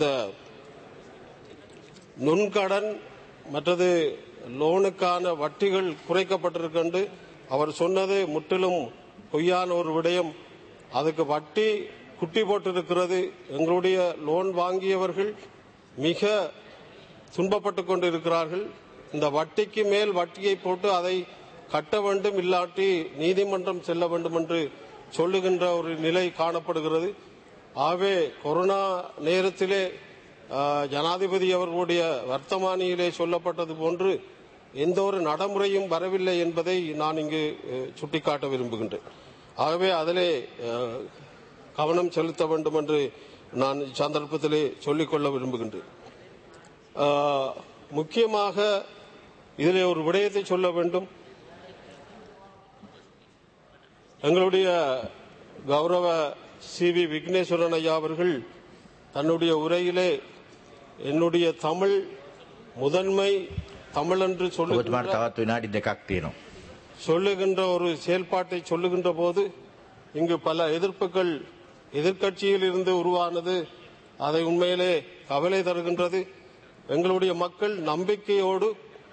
நுண்கடன் மற்றது லோனுக்கான வட்டிகள் குறைக்கப்பட்டிருக்கின்ற அவர் சொன்னது முற்றிலும் பொய்யான ஒரு விடயம். அதுக்கு வட்டி குட்டி போட்டிருக்கிறது. எங்களுடைய லோன் வாங்கியவர்கள் மிக துன்பப்பட்டுக் கொண்டிருக்கிறார்கள். இந்த வட்டிக்கு மேல் வட்டியை போட்டு அதை கட்ட வேண்டும், இல்லாட்டி நீதிமன்றம் செல்ல வேண்டும் என்று சொல்லுகின்ற ஒரு நிலை காணப்படுகிறது. ஆகவே கொரோனா நேரத்திலே ஜனாதிபதி அவர்களுடைய வர்த்தமானியிலே சொல்லப்பட்டது போன்று எந்த ஒரு நடைமுறையும் வரவில்லை என்பதை நான் இங்கு சுட்டிக்காட்ட விரும்புகின்றேன். ஆகவே அதிலே கவனம் செலுத்த வேண்டும் என்று நான் சந்தர்ப்பத்திலே சொல்லிக்கொள்ள விரும்புகின்றேன். முக்கியமாக இதிலே ஒரு விடயத்தை சொல்ல வேண்டும். எங்களுடைய கௌரவ சி வி விக்னேஸ்வரன் ஐயா அவர்கள் தன்னுடைய உரையிலே என்னுடைய தமிழ் முதன்மை தமிழ் என்று சொல்லுகின்ற ஒரு செயல்பாட்டை சொல்லுகின்ற போது இங்கு பல எதிர்ப்புகள் எதிர்க்கட்சியில் இருந்து உருவானது. அதை உண்மையிலே கவலை தருகின்றது. எங்களுடைய மக்கள் நம்பிக்கையோடு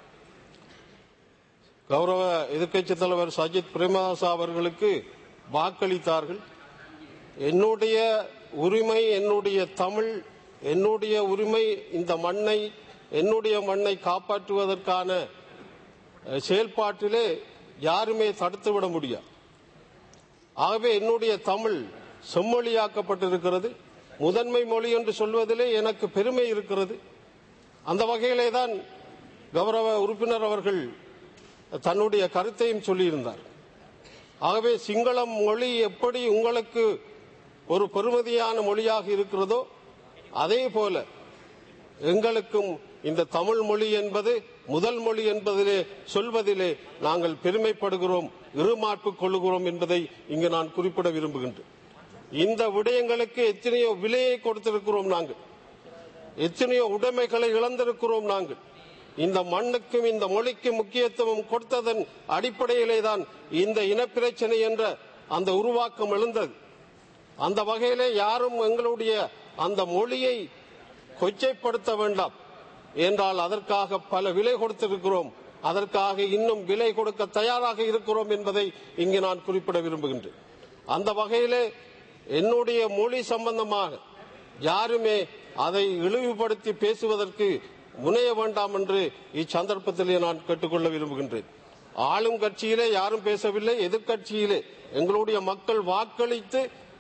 கௌரவ எதிர்க்கட்சி தலைவர் சஜித் பிரேமதாசா அவர்களுக்கு வாக்களித்தார்கள். என்னுடைய உரிமை, என்னுடைய தமிழ் என்னுடைய உரிமை இந்த மண்ணை என்னுடைய மண்ணை காப்பாற்றுவதற்கான செயல்பாட்டிலே யாருமே தடுத்துவிட முடியாது. ஆகவே என்னுடைய தமிழ் செம்மொழியாக்கப்பட்டிருக்கிறது. முதன்மை மொழி என்று சொல்வதிலே எனக்கு பெருமை இருக்கிறது. அந்த வகையிலே தான் கௌரவ உறுப்பினர் அவர்கள் தன்னுடைய கருத்தையும் சொல்லியிருந்தார். ஆகவே சிங்களம் மொழி எப்படி உங்களுக்கு ஒரு பெருமதியான மொழியாக இருக்கிறதோ அதே போல எங்களுக்கும் இந்த தமிழ் மொழி என்பது முதல் மொழி என்பதிலே சொல்வதிலே நாங்கள் பெருமைப்படுகிறோம், இருமாப்பு கொள்ளுகிறோம் என்பதை இங்கு நான் குறிப்பிட விரும்புகின்றேன். இந்த விடயங்களுக்கு எத்தனையோ விலையை கொடுத்திருக்கிறோம் நாங்கள், எத்தனையோ உடைமைகளை இழந்திருக்கிறோம் நாங்கள். இந்த மண்ணுக்கும் இந்த மொழிக்கும் முக்கியத்துவம் கொடுத்ததன் அடிப்படையிலே தான் இந்த இனப்பிரச்சனை என்ற அந்த உருவாக்கம் எழுந்தது. அந்த வகையிலே யாரும் எங்களுடைய அந்த மொழியை கொச்சைப்படுத்த வேண்டாம் என்றால் அதற்காக பல விலை கொடுத்திருக்கிறோம், அதற்காக இன்னும் விலை கொடுக்க தயாராக இருக்கிறோம் என்பதை இங்கு நான் குறிப்பிட விரும்புகின்றேன். அந்த வகையிலே என்னுடைய மொழி சம்பந்தமாக யாருமே அதை இழிவுபடுத்தி பேசுவதற்கு முனைய வேண்டாம் என்று இச்சந்தர்ப்பத்திலே நான் கேட்டுக்கொள்ள விரும்புகின்றேன். ஆளும் கட்சியிலே யாரும் பேசவில்லை, எதிர்கட்சியிலே எங்களுடைய மக்கள் வாக்களித்து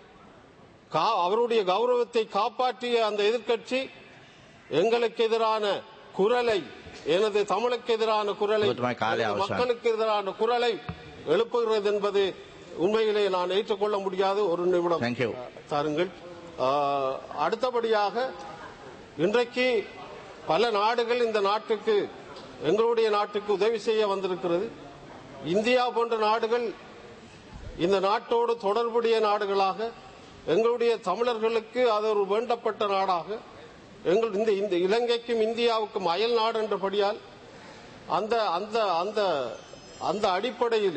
அவருடைய கௌரவத்தை காப்பாற்றிய அந்த எதிர்கட்சி எங்களுக்கு எதிரான குரலை, எனது தமிழுக்கு எதிரான குரலை, மக்களுக்கு எதிரான குரலை எழுப்புகிறது என்பது உண்மையிலே நான் ஏற்றுக்கொள்ள முடியாது. ஒரு நிமிடம் தாருங்கள். அடுத்தபடியாக இன்றைக்கு பல நாடுகள் இந்த நாட்டுக்கு எங்களுடைய நாட்டுக்கு உதவி செய்ய வந்திருக்கிறது. இந்தியா போன்ற நாடுகள் இந்த நாட்டோடு தொடர்புடைய நாடுகளாக, எங்களுடைய தமிழர்களுக்கு அது ஒரு வேண்டப்பட்ட நாடாக, எங்கள் இந்த இந்த இலங்கைக்கும் இந்தியாவுக்கும் அயல் நாடு என்றபடியால் அந்த அந்த அந்த அந்த அடிப்படையில்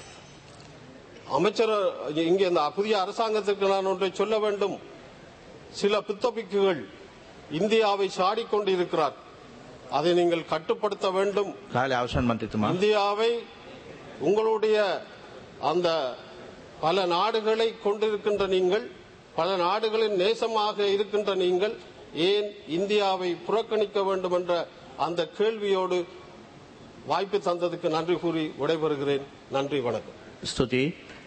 அமைச்சர் இங்கே இந்த புதிய அரசாங்கத்திற்கு நான் ஒன்றை சொல்ல வேண்டும். சில புத்தபிக்குகள் இந்தியாவை சாடிக்கொண்டிருக்கிறார், அதை நீங்கள் கட்டுப்படுத்த வேண்டும். இந்தியாவை உங்களுடைய அந்த பல நாடுகளை கொண்டிருக்கின்ற நீங்கள், பல நாடுகளின் நேசமாக இருக்கின்ற நீங்கள் ஏன் இந்தியாவை புறக்கணிக்க வேண்டும் என்ற அந்த கேள்வியோடு வாய்ப்பு தந்ததுக்கு நன்றி கூறி விடைபெறுகிறேன். நன்றி, வணக்கம். ஸ்துதி.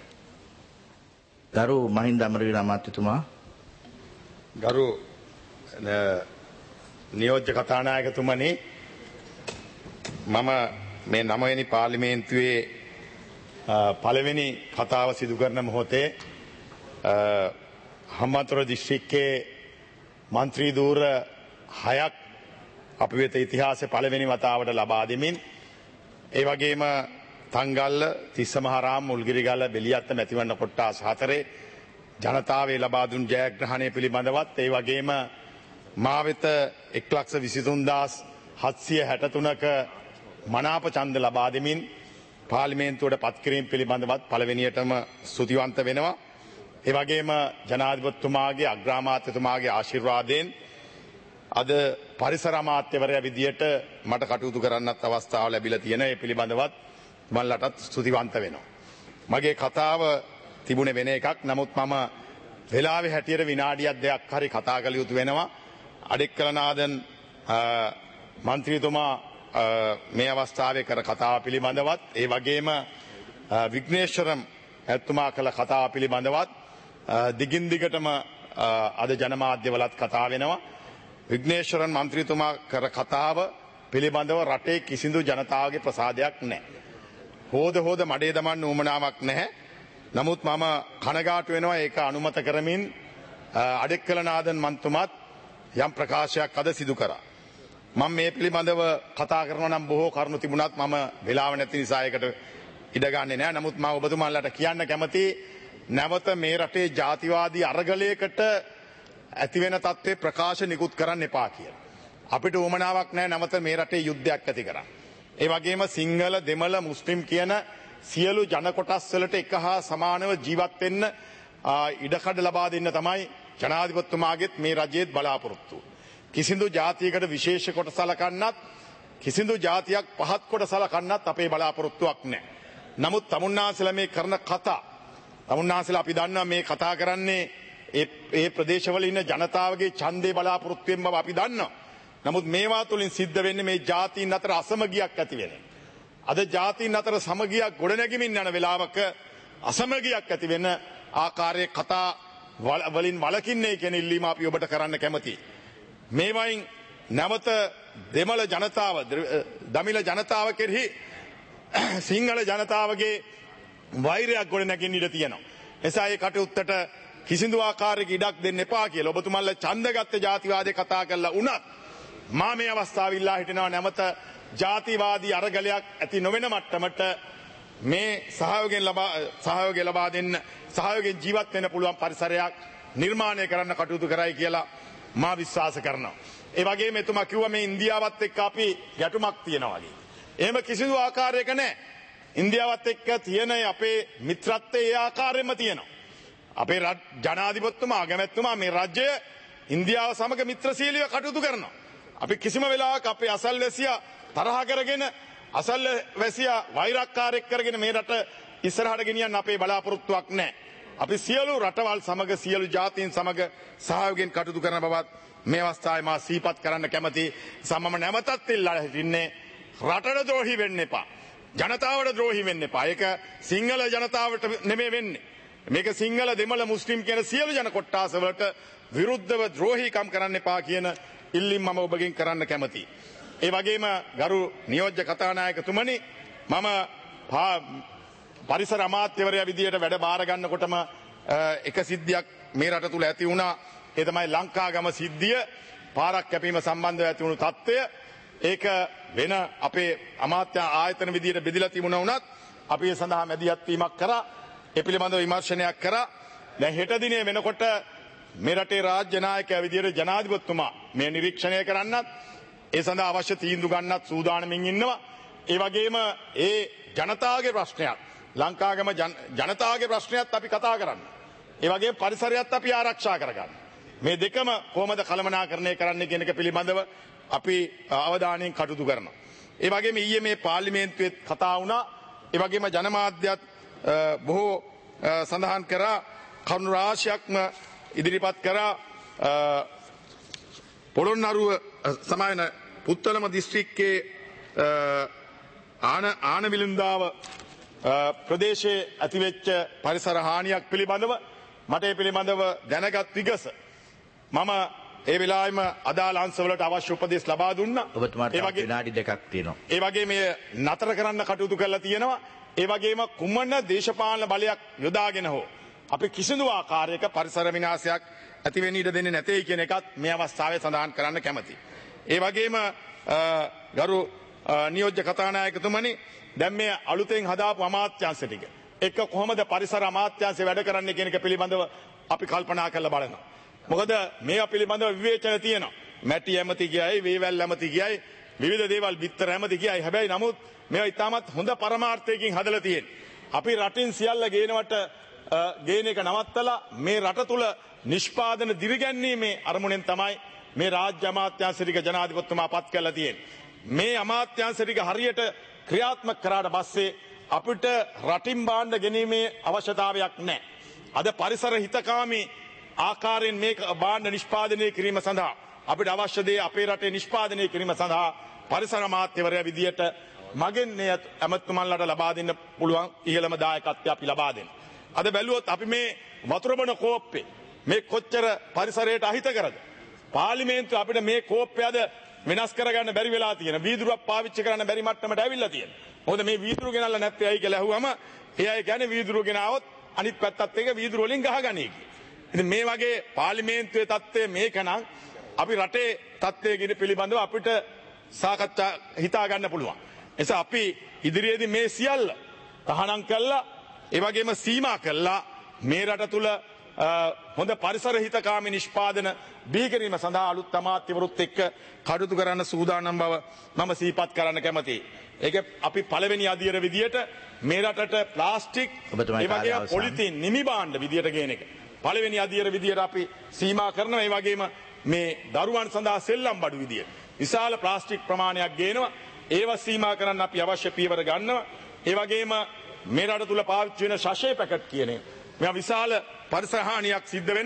ගරු මහින්ද අමරවීර අමාත්‍යතුමා. ගරු නියෝජ්‍ය කතානායකතුමනි, මම මේ නවවෙනි පාර්ලිමේන්තුවේ පළවෙනි කතාව සිදු කරන මොහොතේ හම්බන්තොට දිස්ත්‍රික්කයේ මන්ත්‍රී ධූර හයක් අපි වෙත ඉතිහාසයේ පළවෙනි වතාවට ලබා දෙමින්, ඒ වගේම තංගල්ල, තිස්සමහාරාම, මුල්ගිරිගල, බෙලියත්ත මැතිවරණ කොට්ටාස හතරේ ජනතාවේ ලබා දුන් ජයග්‍රහණය පිළිබඳවත්, ඒ වගේම මා වෙත එක් ලක්ෂ විසිතුන් හදාස් හත්සිය හැටතුනක මනාප ඡන්ද ලබා දෙමින් පාර්ලිමේන්තුවට පත් කිරීම පිළිබඳවත් පළවෙනියටම ස්තුතිවන්ත වෙනවා. ඒ වගේම ජනාධිපතිතුමාගේ අග්‍රාමාත්‍යතුමාගේ ආශිර්වාදයෙන් අද පරිසර අමාත්‍යවරයා විදියට මට කටයුතු කරන්නත් අවස්ථාව ලැබිලා තියෙන, ඒ පිළිබඳවත් මල්ලටත් ස්තුතිවන්ත වෙනවා. මගේ කතාව තිබුණේ වෙන එකක්, නමුත් මම වෙලාවේ හැටියට විනාඩියක් දෙකක් හරි කතා කළ යුතු වෙනවා. අඩෙක්කලනාදන් මන්ත්‍රීතුමා මේ අවස්ථාවේ කර කතාව පිළිබඳවත්, ඒ වගේම විග්නේශ්වරම් ඇතුමා කළ කතාව පිළිබඳවත් දිගින් දිගටම අද ජනමාධ්‍යවලත් කතා වෙනවා. විග්නේශ්වරන් මන්ත්‍රීතුමා කර කතාව පිළිබඳව රටේ කිසිදු ජනතාවගේ ප්‍රසාදයක් නැහැ. හෝද හෝද මඩේ දමන්න උවමනාවක් නැහැ. නමුත් මම කනගාටු වෙනවා ඒක අනුමත කරමින් අඩෙක්කලනාදන් මන්තුමත් යම් ප්‍රකාශයක් අද සිදු කරා. මම මේ පිළිබඳව කතා කරනවා නම් බොහෝ කරුණු තිබුණත් මම වෙලාව නැති නිසා ඒකට ඉඩ ගන්නෙ නැහැ. නමුත් මම ඔබතුමාලට කියන්න කැමතියි, නැවත මේ රටේ ජාතිවාදී අරගලයකට ඇති වෙන තත්ත්වේ ප්‍රකාශ නිකුත් කරන්න එපා කියලා. අපිට උවමනාවක් නැහැ නැවත මේ රටේ යුද්ධයක් ඇති කරන්න. ඒ වගේම සිංහල, දෙමළ, මුස්ලිම් කියන සියලු ජන කොටස් වලට එක හා සමානව ජීවත් වෙන්න ඉඩකඩ ලබා දෙන්න තමයි ජනාධිපතිතුමාගේත් මේ රජයේත් බලාපොරොත්තුව. කිසිදු ජාතියකට විශේෂ කොට සලකන්නත්, කිසිදු ජාතියක් පහත් කොට සලකන්නත් අපේ බලාපොරොත්තුවක් නැහැ. නමුත් තමුන්නාසලා මේ කරන කතා, තමුන්නාසලා අපි දන්නවා මේ කතා කරන්නේ ඒ ප්‍රදේශවල ඉන්න ජනතාවගේ ඡන්දේ බලාපොරොත්තුවෙන් බව අපි දන්නවා. නමුත් මේවා තුලින් සිද්ධ වෙන්නේ මේ ජාතීන් අතර අසමගියක් ඇති වෙන. අද ජාතීන් අතර සමගියක් ගොඩනැගෙමින් යන වෙලාවක අසමගියක් ඇති වෙන ආකාරයේ කතා වලින් වළකින්නේ කියන ඉල්ලීම අපි ඔබට කරන්න කැමතියි. මේවයින් නැවත දෙමළ ජනතාව දමිළ ජනතාව කෙරෙහි සිංහල ජනතාවගේ වෛරයක් ගොඩනැගෙන්න ඉඩ තියෙනවා. එසා ඒ කටයුත්තට කිසිදු ආකාරයක ඉඩක් දෙන්න එපා කියලා ඔබතුමන්ලා ඡන්දගත්ත ජාතිවාදේ කතා කරලා වුණත් මා මේ අවස්ථාවේ ඉල්ලා හිටිනවා නැවත ජාතිවාදී අරගලයක් ඇති නොවන මට්ටමට මේ සහයෝගයෙන් ලබා සහයෝගය ලබා දෙන්න සහයෝගයෙන් ජීවත් වෙන්න පුළුවන් පරිසරයක් නිර්මාණය කරන්න කටයුතු කරයි කියලා මා විශ්වාස කරනවා. ඒ වගේම එතුමා කිව්වා මේ ඉන්දියාවත් එක්ක අපි ගැටුමක් තියෙනවා වගේ. එහෙම කිසිදු ආකාරයක නැහැ. ඉන්දියාවත් එක්ක තියෙන අපේ මිත්‍රත්වයේ ඒ ආකාරයෙන්ම තියෙනවා. අපේ ජනාධිපතිතුමා අගමැතිතුමා මේ රජය ඉන්දියාව සමග මිත්‍රශීලීව කටයුතු කරනවා. අපි කිසිම වෙලාවක අපේ අසල්වැසියා තරහ කරගෙන අසල්වැසියා වෛරක්කාරයක් කරගෙන මේ රට ඉස්සරහට ගෙනියන්න අපේ බලාපොරොත්තුවක් නැහැ. අපි සියලු රටවල් සමග සියලු ජාතීන් සමග සහයෝගයෙන් කටයුතු කරන බවත් මේ අවස්ථාවේ මා සිහිපත් කරන්න කැමතියි. සමම නැවතත් ඉල්ලා හිටින්නේ රටට ද්‍රෝහී වෙන්න එපා. ජනතාවට ද්‍රෝහී වෙන්න එපා. ඒක සිංහල ජනතාවට නෙමෙයි වෙන්නේ. මේක සිංහල දෙමළ මුස්ලිම් කියන සියලු ජන කොට්ටාස වලට විරුද්ධව ද්‍රෝහීකම් කරන්න එපා කියන ඉල්ලීම මම ඔබගෙන් කරන්න කැමතියි. ඒ වගේම ගරු නියෝජ්‍ය කතානායකතුමනි මම පරිසර අමාත්‍යවරයා විදියට වැඩ බාර ගන්නකොටම එක සිද්ධියක් මේ රට තුල ඇති වුණා. ඒ තමයි ලංකාගම සිද්ධිය. පාරක් කැපීම සම්බන්ධව ඇති වුණු තත්ත්වය. ඒක වෙන අපේ අමාත්‍ය ආයතන විදියට බෙදලා තිබුණා වුණත් අපි ඒ සඳහා මැදිහත් වීමක් කරා. ඒ පිළිබඳව විමර්ශනයක් කරා. දැන් හෙට දිනේ වෙනකොට මේ රටේ රාජ්‍ය නායකයා විදියට ජනාධිපතිතුමා මේ නිරීක්ෂණය කරන්නත් ඒ සඳහා අවශ්‍ය තීන්දුව ගන්නත් සූදානමින් ඉන්නවා. ඒ වගේම ඒ ජනතාවගේ ප්‍රශ්නයක් ලංකාගම ජනතාවගේ ප්‍රශ්නයත් අපි කතා කරන්න. ඒ වගේම පරිසරයත් අපි ආරක්ෂා කරගන්න. මේ දෙකම කොහොමද කළමනාකරණය කරන්න කියන එක පිළිබඳව අපි අවධානයෙන් කටයුතු කරනවා. ඒ වගේම ඊයේ මේ පාර්ලිමේන්තුවේ කතා වුණා. ඒ වගේම ජනමාධ්‍යත් බොහෝ සඳහන් කරා කරුණු රාශියක්ම ඉදිරිපත් කරා පොළොන්නරුව සමායන පුත්තලම දිස්ත්‍රික්කයේ ආන ආනවිලුන්දාව ප්‍රදේශයේ ඇතිවෙච්ච පරිසර හානියක් පිළිබඳව මට ඒ පිළිබඳව දැනගත් විගස මම ඒ වෙලාවෙම අදාළ අංශවලට අවශ්‍ය උපදෙස් ලබා දුන්නා. ඔබතුමාට විනාඩි දෙකක් තියෙනවා. ඒ වගේම මේ නතර කරන්න කටයුතු කරලා තියෙනවා. ඒ වගේම කුමන දේශපාලන බලයක් යොදාගෙන හෝ අපි කිසිදු ආකාරයක පරිසර විනාශයක් ඇති වෙන්න ඉඩ දෙන්නේ නැtei කියන එකත් මේ අවස්ථාවේ සඳහන් කරන්න කැමතියි. ඒ වගේම ගරු නියෝජ්‍ය කතානායකතුමනි දැන් මේ අලුතෙන් හදාපු අමාත්‍යාංශ ටික එක කොහොමද පරිසර අමාත්‍යාංශය වැඩ කරන්නේ කියන එක පිළිබඳව අපි කල්පනා කරලා බලනවා. මොකද මේවා පිළිබඳව විවේචන තියෙනවා. මැටි ඇමති කියයි, වේවැල් ඇමති කියයි, විවිධ දේවල් බිත්තර ඇමති කියයි. හැබැයි නමුත් මේවා ඉතාමත් හොඳ පරමාර්ථයකින් හදලා තියෙන්නේ. අපි රටින් සියල්ල ගේනවට ගේන එක නවත්තලා මේ රට තුල නිෂ්පාදන දිරිගැන්වීමේ අරමුණෙන් තමයි මේ රාජ්‍ය අමාත්‍යාංශ ටික ජනාධිපතිතුමා පත් කරලා තියෙන්නේ. මේ අමාත්‍යාංශ ටික හරියට ක්‍රියාත්මක කරාට පස්සේ අපිට රටින් බාණ්ඩ ගැනීමේ අවශ්‍යතාවයක් නැහැ. අද පරිසර හිතකාමී ආකාරයෙන් මේ බාණ්ඩ නිෂ්පාදනය කිරීම සඳහා අපිට අවශ්‍ය දේ අපේ රටේ නිෂ්පාදනය කිරීම සඳහා පරිසර අමාත්‍යවරයා විදියට මගෙන් මේ ඇමතුමන්ලට ලබා දෙන්න පුළුවන් ඉහළම දායකත්වය අපි ලබා දෙන්න. අද බැලුවොත් අපි මේ වතුර බොන කෝප්පේ මේ කොච්චර පරිසරයට අහිත කරද? පාර්ලිමේන්තුව අපිට මේ කෝප්පය අද වෙනස් කරගන්න බැරි වෙලා තියෙන. වීදුරුවක් පාවිච්චි කරන්න බැරි මට්ටමට ඇවිල්ලා තියෙන. මොකද මේ වීදුරු ගෙනල්ලා නැත්තේ ඇයි කියලා අහුවම ඒ අය කියන්නේ වීදුරුව ගෙනාවොත් අනිත් පැත්තත් එක වීදුරු වලින් ගහගන්නේ කියලා. ඉතින් මේ වගේ පාර්ලිමේන්තුවේ තත්ත්වය මේකනම් අපි රටේ තත්ත්වය පිළිබඳව අපිට සාකච්ඡා හිතා ගන්න පුළුවන්. එසා අපි ඉදිරියේදී මේ සියල්ල තහනම් කළා ඒ වගේම සීමා කළා මේ රට තුල හොඳ පරිසර හිතකාමී නිෂ්පාදන බිහි කිරීම සඳහා අලුත් අමාත්‍යවරුත් එක්ක කටයුතු කරන්න සූදානම් බව මම සිහිපත් කරන්න කැමතියි. ඒක අපි පළවෙනි අදියර විදියට මේ රටට ප්ලාස්ටික් ඒ වගේම පොලිතීන් නිමි භාණ්ඩ විදියට ගේන එක පළවෙනි අදියර විදියට අපි සීමා කරනවා. ඒ වගේම මේ දරුවන් සඳහා සෙල්ලම් බඩු විදියට විශාල ප්ලාස්ටික් ප්‍රමාණයක් ගේනවා. ඒව සීමා කරන්න අපි අවශ්‍ය පියවර ගන්නවා. ඒ වගේම මේ රට තුල පාවිච්චි වෙන ශෂේ පැකට් කියන මේ විශාල පරිසර හානියක් සිද්ධ වෙනවා.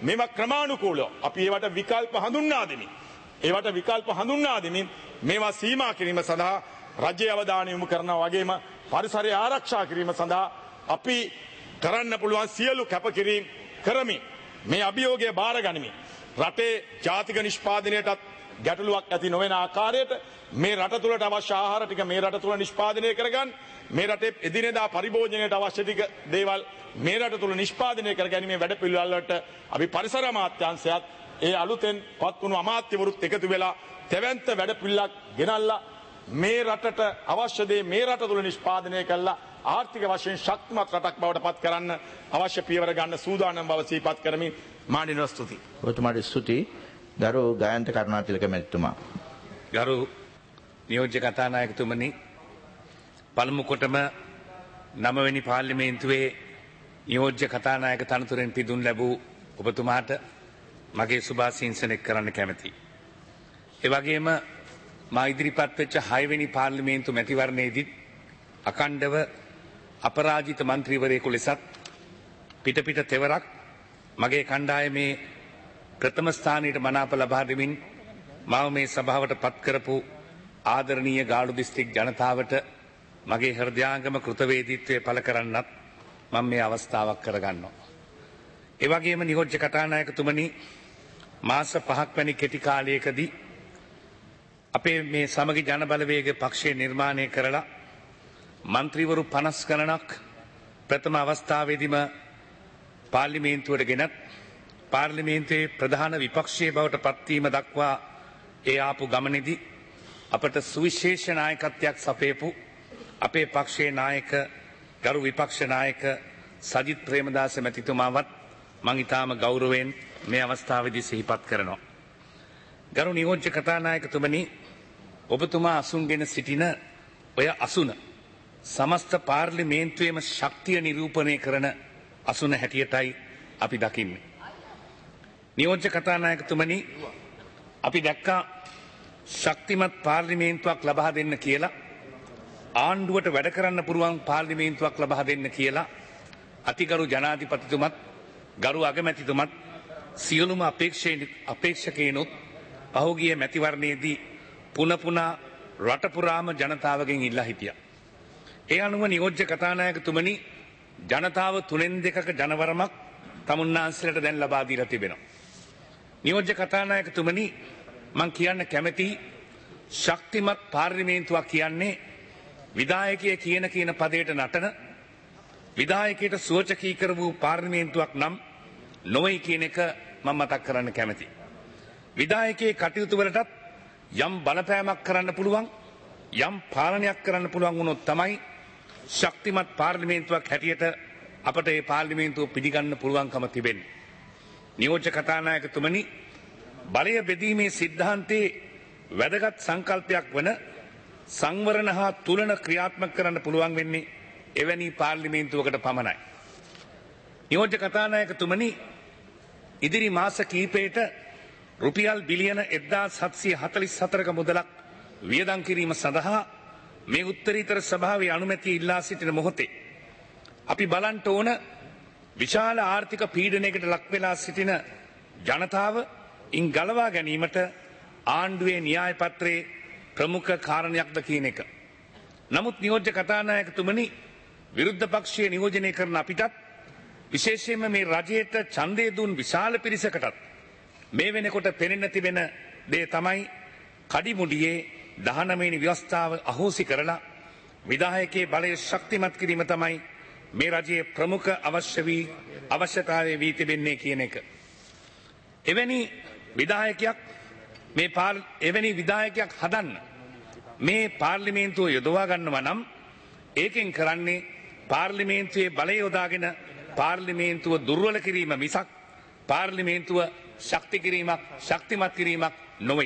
මේවා ක්‍රමානුකූලව අපි ඒවට විකල්ප හඳුන්වා දෙමින් ඒවට විකල්ප හඳුන්වා දෙමින් මේවා සීමා කිරීම සඳහා රජයේ අවධානය යොමු කරනවා වගේම පරිසරය ආරක්ෂා කිරීම සඳහා අපි කරන්න පුළුවන් සියලු කැපකිරීම් කරමින් මේ අභියෝගය බාර ගනිමින් රටේ ජාතික නිෂ්පාදනයටත් ගැටලුවක් ඇති නොවන ආකාරයට මේ රට තුළට අවශ්‍ය ආහාර ටික මේ රට තුළ නිෂ්පාදනය කරගන්න මේ රටේ එදිනෙදා පරිභෝජනයට අවශ්‍ය ටික දේවල් මේ රට තුළ නිෂ්පාදනය කරගැනීමේ වැඩපිළිවෙළ වලට අපි පරිසර අමාත්‍යාංශයත් ඒ අලුතෙන් පත් වුණු අමාත්‍යවරුත් එකතු වෙලා තෙවන්ත වැඩපිළිවෙලක් ගෙනල්ලා මේ රටට අවශ්‍ය දේ මේ රට තුළ නිෂ්පාදනය කළා ආර්ථික වශයෙන් ශක්තිමත් රටක් බවට පත් කරන්න අවශ්‍ය පියවර ගන්න සූදානම් බව සිහිපත් කරමින් මාණ්ඩිනව ස්තුතියි. ඔබතුමාට ස්තුතියි. ගරු ගායන්ත කරුණාතිලක මැතිතුමා. ගරු නියෝජ්‍ය කතානායකතුමනි, පළමු කොටම නවවෙනි පාර්ලිමේන්තුවේ නියෝජ්‍ය කතානායක තනතුරෙන් පිදුම් ලැබූ ඔබතුමාට මගේ සුභාශිංසනය කරන්න කැමැතියි. ඒ වගේම මා ඉදිරිපත් වෙච්ච හයවෙනි පාර්ලිමේන්තු මැතිවරණයේදී අඛණ්ඩව අපරාජිත මන්ත්‍රීවරයෙකු ලෙසත් පිට පිට තෙවරක් මගේ කණ්ඩායමේ ප්‍රථම ස්ථානයට මනාප ලබා දෙමින් මාව මේ සභාවට පත් කරපු ආදරණීය ගාලු දිස්ත්‍රික් ජනතාවට මගේ හෘදයාංගම කෘතවේදීත්වය පළ කරන්නත් මම මේ අවස්ථාවක් කරගන්නවා. ඒ වගේම නියෝජ්‍ය කතානායකතුමනි, මාස පහක් වැනි කෙටි කාලයකදී අපේ මේ සමගි ජනබලවේග පක්ෂය නිර්මාණය කරලා මන්ත්‍රීවරු පනස් ගණනක් ප්‍රථම අවස්ථාවේදීම පාර්ලිමේන්තුවට ගෙනත් පාර්ලිමේන්තුවේ ප්‍රධාන විපක්ෂයේ බවට පත්වීම දක්වා ඒ ආපු ගමනේදී අපට සුවිශේෂ නායකත්වයක් සපයපු අපේ පක්ෂයේ නායක ගරු විපක්ෂ නායක සජිත් ප්‍රේමදාස මැතිතුමාවත් මම ඊටාම ගෞරවයෙන් මේ අවස්ථාවේදී සිහිපත් කරනවා. ගරු නියෝජ්‍ය කතානායකතුමනි, ඔබතුමා අසුන්ගෙන සිටින ඔය අසුන සමස්ත පාර්ලිමේන්තුවේම ශක්තිය නිරූපණය කරන අසුන හැටියටයි අපි දකින්නේ. නියෝජ්‍ය කතානායකතුමනි, අපි දැක්කා ශක්තිමත් පාර්ලිමේන්තුවක් ලබා දෙන්න කියලා, ආණ්ඩුවට වැඩ කරන්න පුළුවන් පාර්ලිමේන්තුවක් ලබා දෙන්න කියලා අතිගරු ජනාධිපතිතුමත් ගරු අගමැතිතුමත් සියලුම අපේක්ෂකයනුත් පහුගිය මැතිවරණයේදී පුන පුනා රට පුරාම ජනතාවගෙන් ඉල්ලා හිටියා. ඒ අනුව නියෝජ්‍ය කතානායකතුමනි, ජනතාව තුනෙන් දෙකක ජනවරමක් තමුන්නාන්සලට දැන් ලබා දීලා තිබෙනවා. නියෝජ්‍ය කතානායකතුමනි, මම කියන්න කැමති ශක්තිමත් පාර්ලිමේන්තුවක් කියන්නේ විධායකය කියන කියන පදයට නටන, විධායකයට සුවචකී කර වූ පාර්ලිමේන්තුවක් නම් නොවේ කියන එක මම මතක් කරන්න කැමතියි. විධායකයේ කටයුතු වලටත් යම් බලපෑමක් කරන්න පුළුවන්, යම් පාලනයක් කරන්න පුළුවන් වුණොත් තමයි ශක්තිමත් පාර්ලිමේන්තුවක් හැටියට අපට මේ පාර්ලිමේන්තුව පිළිගන්න පුළුවන්කම තිබෙන්නේ. නියෝජ්‍ය කතානායකතුමනි, බලය බෙදීමේ සිද්ධාන්තයේ වැදගත් සංකල්පයක් වන සංවරණ හා තුලන ක්‍රියාත්මක කරන්න පුළුවන් වෙන්නේ එවැනි පාර්ලිමේන්තුවකට පමණයි. නියෝජ්‍ය කතානායකතුමනි, ඉදිරි මාස කිහිපයට රුපියල් බිලියන එක්දාස් හත්සිය හතළිස් හතරක මුදලක් වියදම් කිරීම සඳහා මේ උත්තරීතර සභාවේ අනුමැතිය ඉල්ලා සිටින මොහොතේ අපි බලන්ට ඕන විශාල ආර්ථික පීඩනයකට ලක් වෙලා සිටින ජනතාව ඉන් ගලවා ගැනීමට ආණ්ඩුවේ න්‍යාය පත්‍රයේ ප්‍රමුඛ කාරණයක්ද කියන එක. නමුත් නියෝජ්‍ය කතානායකතුමනි, විරුද්ධ පක්ෂයේ නියෝජනය කරන අපිටත් විශේෂයෙන්ම මේ රජයට ඡන්දය දුන් විශාල පිරිසකටත් මේ වෙනකොට පෙනෙන්න තිබෙන දේ තමයි කඩිමුඩියේ දහනවවෙනි ව්‍යවස්ථාව අහෝසි කරලා විධායකයේ බලය ශක්තිමත් කිරීම තමයි මේ රජයේ ප්‍රමුඛ අවශ්‍ය වී අවශ්‍යතාවය වී තිබෙන්නේ කියන එක. එවැනි විධායකයක් මේ පාර් එවැනි විධායකයක් හදන්න මේ පාර්ලිමේන්තුව යොදවා ගන්නවා නම් ඒකෙන් කරන්නේ පාර්ලිමේන්තුවේ බලය යොදාගෙන පාර්ලිමේන්තුව දුර්වල කිරීම මිසක් පාර්ලිමේන්තුව ශක්ති කිරීමක් ශක්තිමත් කිරීමක් නොවේ.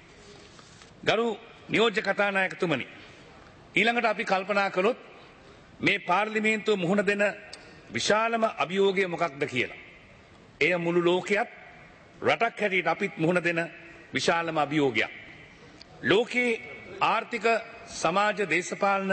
ගරු නියෝජ්‍ය කතානායකතුමනි, ඊළඟට අපි කල්පනා කළොත් මේ පාර්ලිමේන්තුව මුහුණ දෙන විශාලම අභියෝගය මොකක්ද කියලා. එය මුළු ලෝකයක් රටක් හැටියට අපිත් මුහුණ දෙන විශාලම අභියෝගයක්. ලෝකයේ ආර්ථික සමාජ දේශපාලන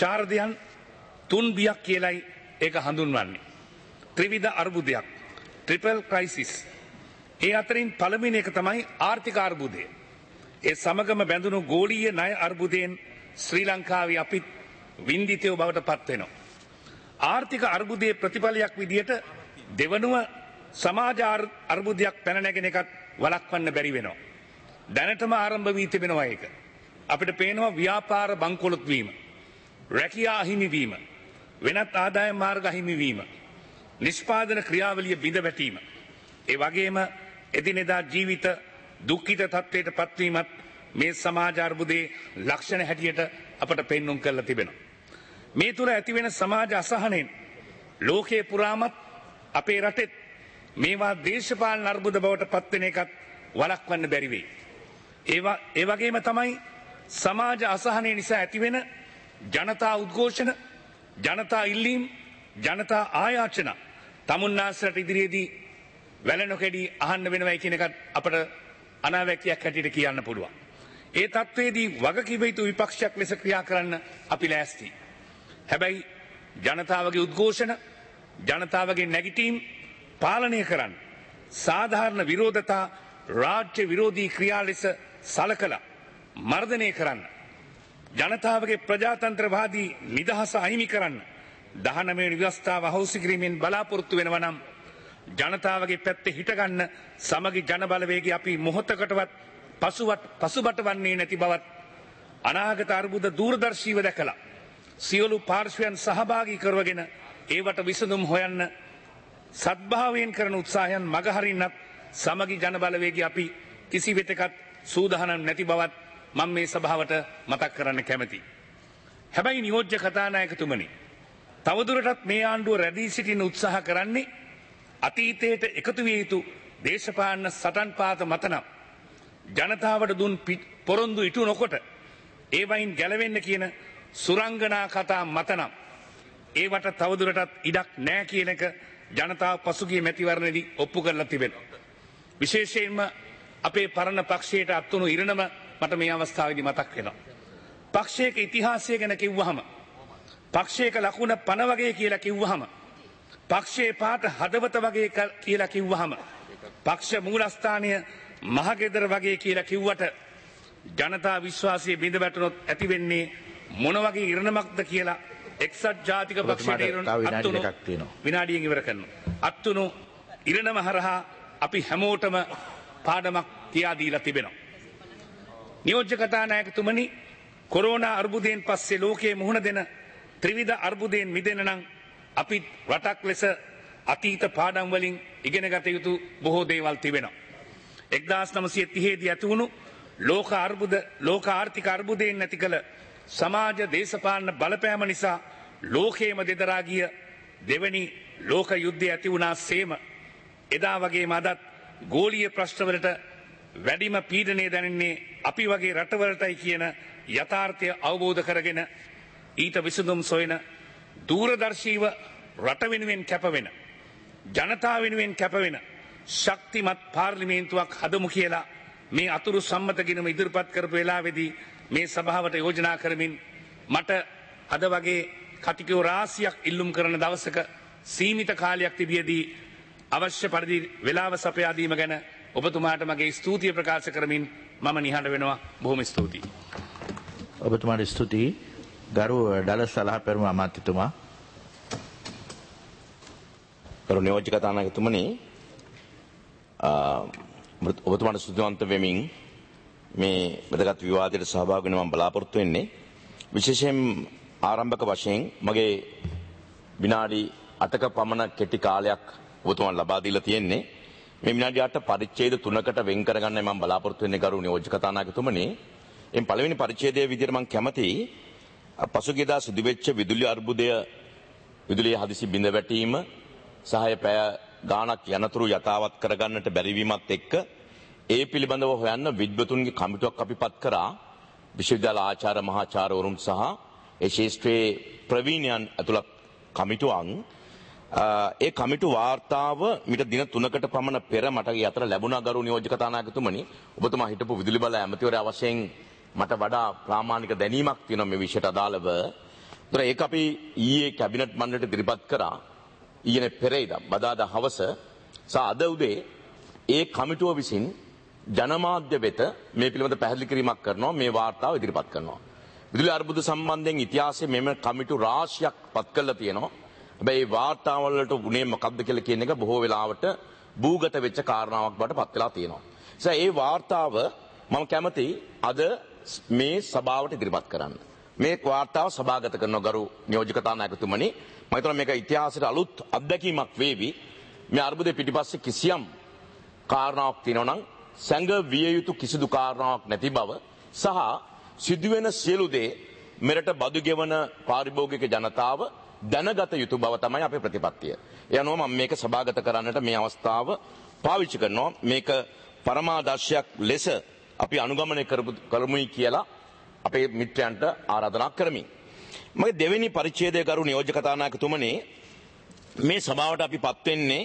විශාරදයන් තුන් බියක් කියලයි ඒක හඳුන්වන්නේ. ත්‍රිවිධ අර්බුදයක්, ට්‍රිපල් ක්‍රයිසිස්. ඒ අතරින් පළවෙනි එක තමයි ආර්ථික අර්බුදය. ඒ සමගම බැඳුණු ගෝලීය ණය අර්බුදයෙන් ශ්‍රී ලංකාවේ අපිත් වින්දිතයෝ බවට පත් වෙනවා. ආර්ථික අර්බුදයේ ප්‍රතිඵලයක් විදියට දෙවනුව සමාජ අර්බුදයක් පැන නැගෙන එකත් වළක්වන්න බැරි වෙනවා. දැනටම ආරම්භ වී තිබෙනවා ඒක. අපිට පේනවා ව්‍යාපාර බංකොලොත් වීම, රැකියා අහිමි වීම, වෙනත් ආදායම් මාර්ග අහිමි වීම, නිෂ්පාදන ක්‍රියාවලිය බිඳ වැටීම, ඒ වගේම එදිනෙදා ජීවිත දුක්ඛිත තත්ත්වයට පත්වීමත් මේ සමාජ අර්බුදයේ ලක්ෂණ හැටියට අපට පෙන්눔 කරලා තිබෙනවා. මේ තුල ඇතිවෙන සමාජ අසහනෙන් ලෝකයේ පුරාමත් අපේ රටෙත් මේවා දේශපාලන අර්බුද බවට පත්වෙන එකත් වළක්වන්න බැරි වෙයි. ඒවා ඒ වගේම තමයි සමාජ අසහනය නිසා ඇතිවෙන ජනතා උද්ඝෝෂණ, ජනතා ඉල්ලීම්, ජනතා ආයාචන තමුන්නාසලට ඉදිරියේදී වැල නොකැඩී අහන්න වෙනවයි කියන එකත් අපට අනාවැකියක් හැටියට කියන්න පුළුවන්. ඒ තත්ත්වයේදී වගකිව යුතු විපක්ෂයක් ලෙස ක්‍රියා කරන්න අපි ලෑස්තියි. හැබැයි ජනතාවගේ උද්ඝෝෂණ, ජනතාවගේ නැගිටීම් පාලනය කරන්න සාධාරණ විරෝධතා රාජ්‍ය විරෝධී ක්‍රියා ලෙස සලකලා මර්ධනය කරන්න, ජනතාවගේ ප්‍රජාතන්ත්‍රවාදී නිදහස අහිමි කරන්න දහනවය ව්‍යවස්ථාව අහෝසි කිරීමෙන් බලාපොරොත්තු වෙනවා නම් ජනතාවගේ පැත්තේ හිටගන්න සමගි ජනබලවේගය අපි මොහොතකටවත් පසුවට පසුබට වන්නේ නැති බවත් අනාගත අර්බුද දූරදර්ශීව දැකලා සියලු පාර්ශ්වයන් සහභාගී කරවගෙන ඒවට විසඳුම් හොයන්න සත්භාවයෙන් කරන උත්සාහයන් මගහරින්නත් සමගි ජනබලවේගය අපි කිසිවිටකත් සූදානම් නැති බවත් මම මේ සභාවට මතක් කරන්න කැමැතියි. හැබැයි නියෝජ්‍ය කතානායකතුමනි, තවදුරටත් මේ ආණ්ඩුව රැඳී සිටින උත්සාහ කරන්නේ අතීතයට එකතු විය යුතු දේශපාලන සටන් පාත මත නම් ජනතාවට දුන් පොරොන්දු ඉටු නොකොට ඒවයින් ගැලවෙන්න කියන සුරංගනා කතා මත නම් ඒවට තවදුරටත් ඉඩක් නෑ කියන එක ජනතාව පසුගිය මැතිවරණයේදී ඔප්පු කරලා තිබෙනවා. විශේෂයෙන්ම අපේ පරණ පක්ෂයට අත්වුණු ඉරණම මට මේ අවස්ථාවේදී මතක් වෙනවා. පක්ෂයක ඉතිහාසය ගැන කිව්වහම, පක්ෂයක ලකුණ පන වගේ කියලා කිව්වහම, පක්ෂයේ පාට හදවත වගේ කියලා කිව්වහම, පක්ෂ මූලස්ථානය මහගෙදර වගේ කියලා කිව්වට ජනතා විශ්වාසය බිඳ වැටුනොත් ඇති වෙන්නේ මොන වගේ ඉරණමක්ද කියලා එක්සත් ජාතික පක්ෂයට ඉරණ විනාඩියෙන් ඉවර කරනවා. අත්තුණු ඉරණම හරහා අපි හැමෝටම පාඩමක් කියා දීලා තිබෙනවා. නියෝජ්‍ය කතානායකතුමනි, කොරෝනා අර්බුදයෙන් පස්සේ ලෝකයේ මුහුණ දෙන ත්‍රිවිධ අර්බුදයෙන් මිදෙන්න නම් අපි රටක් ලෙස අතීත පාඩම් වලින් ඉගෙන ගත යුතු බොහෝ දේවල් තිබෙනවා. එක්දාස් නවසිය තිහේ දී ඇති වුණු ලෝක අර්බුද ලෝක ආර්ථික අර්බුදයෙන් නැති කළ සමාජ දේශපාලන බලපෑම නිසා ලෝකයේම දෙදරා ගිය දෙවැනි ලෝක යුද්ධය ඇති වුණා සේම එදා වගේම අදත් ගෝලීය ප්‍රශ්නවලට වැඩිම පීඩනය දැනෙන්නේ අපි වගේ රටවලටයි කියන යථාර්ථය අවබෝධ කරගෙන ඊට විසඳුම් සොයන දූරදර්ශීව රට වෙනුවෙන් කැපවෙන, ජනතාව වෙනුවෙන් කැපවෙන ශක්තිමත් පාර්ලිමේන්තුවක් හදමු කියලා මේ අතුරු සම්මත ගිණුම ඉදිරිපත් කරපු වෙලාවේදී මේ සභාවට යෝජනා කරමින් මට අද වගේ කටිකෝ රාශියක් ඉල්ලුම් කරන දවසක සීමිත කාලයක් තිබියදී අවශ්‍ය පරිදි වේලාව සපයා දීම ගැන ඔබතුමාට මගේ ස්තුතිය ප්‍රකාශ කරමින් මම නිහඬ වෙනවා. බොහොම ස්තුතියි. ඔබතුමාට ස්තුතියි. ගරු ඩලස් සලහපැරම අමාත්‍යතුමා. ගරු නියෝජ්‍ය කතානායකතුමනි, ඔබතුමාට ස්තුතිවන්ත වෙමින් මේ වැදගත් විවාදයට සහභාගී වෙන්න මම බලාපොරොත්තු වෙන්නේ. විශේෂයෙන් ආරම්භක වශයෙන් මගේ විනාඩි අටක පමණ කෙටි කාලයක් ඔබතුමාට ලබා දීලා තියෙන්නේ. මේ විනාඩි අට පරිච්ඡේද තුනකට වෙන් කරගන්නයි මම බලාපොරොත්තු වෙන්නේ ගරු නියෝජ්‍ය කතානායකතුමනි. එම් පළවෙනි පරිච්ඡේදයේ විදිහට මම කැමති පසුගියදා සිදුවෙච්ච විදුලි අර්බුදය, විදුලිය හදිසි බිඳ වැටීම සහය පැය ගාණක් යනතුරු යථාවත් කරගන්නට බැරිවීමත් එක්ක ඒ පිළිබඳව හොයන්න විද්වතුන්ගේ කමිටුවක් අපි පත් කරා. විශ්වවිද්‍යාල ආචාර්ය මහාචාර්යවරුන් සහ ඒ ශාස්ත්‍රයේ ප්‍රවීණයන් ඇතුළත් කමිටුවක්. ඒ කමිටු වාර්තාව මිට දින තුනකට පමණ පෙර මට යතර ලැබුණා ගරු නියෝජ්‍ය කතානායකතුමනි. ඔබතුමා හිටපු විදුලි බල ඇමතිවරයා වශයෙන් මට වඩා ප්‍රාමාණික දැනීමක් තියෙනවා මේ විෂයට අදාළව. ඒතර ඒක අපි ඊයේ කැබිනට් මණ්ඩලයට ඉදිරිපත් කරා. ඊයේ පෙරේදා බදාදා හවස සා අද උදේ ඒ කමිටුව විසින් ජනමාධ්‍ය වෙත මේ පිළිබඳ පැහැදිලි කිරීමක් කරනවා මේ වාර්තාව ඉදිරිපත් කරනවා. විදුලි අර්බුද සම්බන්ධයෙන් ඉතිහාසයේ මෙම කමිටු රාශියක් පත් කරලා තියෙනවා. හැබැයි මේ වාර්තාවල වලට උනේ මොකක්ද කියලා කියන එක බොහෝ වෙලාවට භූගත වෙච්ච කාරණාවක් බවට පත් වෙලා තියෙනවා. ඒ ඒ වාර්තාව මම කැමති අද මේ සභාවට ඉදිරිපත් කරන්න. මේ වාර්තාව සභාගත කරන ගරු නියෝජක කතානායකතුමනි මම හිතනවා මේක ඉතිහාසයට අලුත් අත්දැකීමක් වේවි. මේ අර්බුදයේ පිටිපස්සේ කිසියම් කාරණාවක් තියෙනවා නම් සංගවිය යුතු කිසිදු කාරණාවක් නැති බව සහ සිදුවෙන සියලු දේ මෙරට බදු ගෙවන පාරිභෝගික ජනතාව දැනගත යුතු බව තමයි අපේ ප්‍රතිපත්තිය. ඒ අනුව මම මේක සභාගත කරන්නට මේ අවස්ථාව පාවිච්චි කරනවා. මේක පරමාදර්ශයක් ලෙස අපි අනුගමනය කරමුයි කියලා අපේ මිත්‍රයන්ට ආරාධනා කරමි. මගේ දෙවෙනි පරිච්ඡේදයේ ගරු නියෝජක කතානායකතුමනි මේ සභාවට අපි පත් වෙන්නේ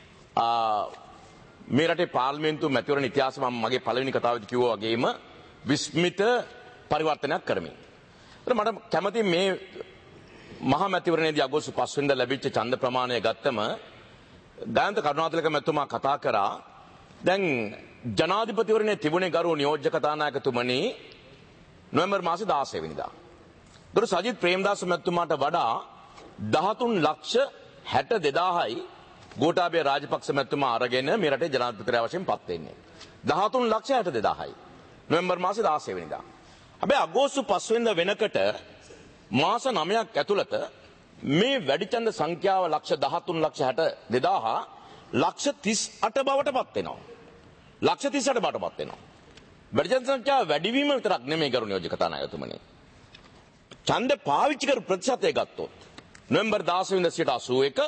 මේ රටේ පාර්ලිමේන්තු මැතිවරණ ඉතිහාසය මම මගේ පළවෙනි කතාවේදී කිව්වා වගේම විස්මිත පරිවර්තනයක් කරමින්. ඒත් මට කැමති මේ මහා මැතිවරණයේදී අගෝස්තු පහ වෙනිදා ලැබිච්ච ඡන්ද ප්‍රමාණය ගත්තම දයන්ත කරුණාතිලක මැතිතුමා කතා කරා දැන් ජනාධිපතිවරණයේ තිබුණේ ගරු නියෝජ්‍ය කතානායකතුමනි නොවැම්බර් මාසේ දාසය වෙනිදා. ගරු සජිත් ප්‍රේමදාස මැතිතුමාට වඩා දහතුන් ලක්ෂ හැට දෙදාහයි ගෝඨාභය රාජපක්ෂ මැතිතුමා අරගෙන මේ රටේ ජනාධිපතිවරයා වශයෙන් පත් වෙන්නේ. දහතුන් ලක්ෂ හැට දෙදාහයි නොවැම්බර් මාසේ දාසය වෙනිදා. හැබැයි අගෝස්තු පහ වෙනිදා වෙනකොට මාස නවයක් ඇතුළත මේ වැඩි ඡන්ද සංඛ්‍යාව ලක්ෂ දහතුන් ලක්ෂ හැට දෙදාහ ලක්ෂ තිස් අට බවට පත් වෙනවා. ලක්ෂ තිස් අට බවට පත් වෙනවා. වැඩි ඡන්ද සංඛ්‍යාව වැඩිවීම විතරක් නෙමෙයි ගරු නියෝජක කතානායකතුමනි. ඡන්ද පාවිච්චි කර ප්‍රතිශතය ගත්තොත් නොවැම්බර් දාස වෙනිදා සිට අසූ එක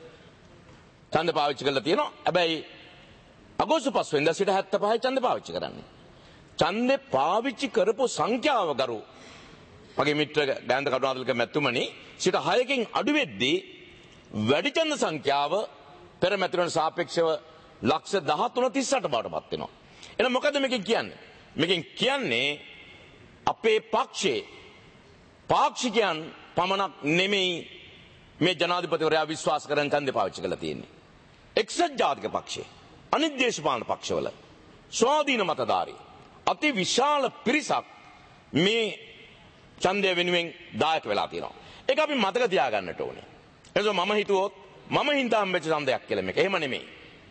ඡන්ද පාවිච්චි කරලා තියෙනවා. හැබැයි අගෝස්තු පහ වෙනිදා සිට හැත්තෑ පහයි ඡන්ද පාවිච්චි කරන්නේ. ඡන්දේ පාවිච්චි කරපු සංඛ්‍යාව ගරු මගේ මිත්‍ර ගාන්ධ කරුණාතිලක මැතිතුමනි සිට හයකින් අඩු වෙද්දී වැඩි ඡන්ද සංඛ්‍යාව පෙර මැතිවරණ සාපේක්ෂව ලක්ෂ දහතුන තිස් අට බවට පත් වෙනවා. එහෙනම් මොකද මේකෙන් කියන්නේ? මේකෙන් කියන්නේ අපේ පක්ෂයේ පාක්ෂිකයන් පමණක් නෙමෙයි මේ ජනාධිපතිවරයා විශ්වාස කරන ඡන්දේ පාවිච්චි කරලා තියෙන්නේ. එක්සත් ජාතික පක්ෂයේ අනිත් දේශපාලන පක්ෂවල ස්වාධීන මතධාරී අති විශාල පිරිසක් මේ ඡන්දය වෙනුවෙන් දායක වෙලා තියෙනවා. ඒක අපි මතක තියාගන්නට ඕනේ. එතකොට මම හිතුවොත් මම හින්දා හම්බෙච්ච ඡන්දයක් කියලා මේක. එහෙම නෙමෙයි.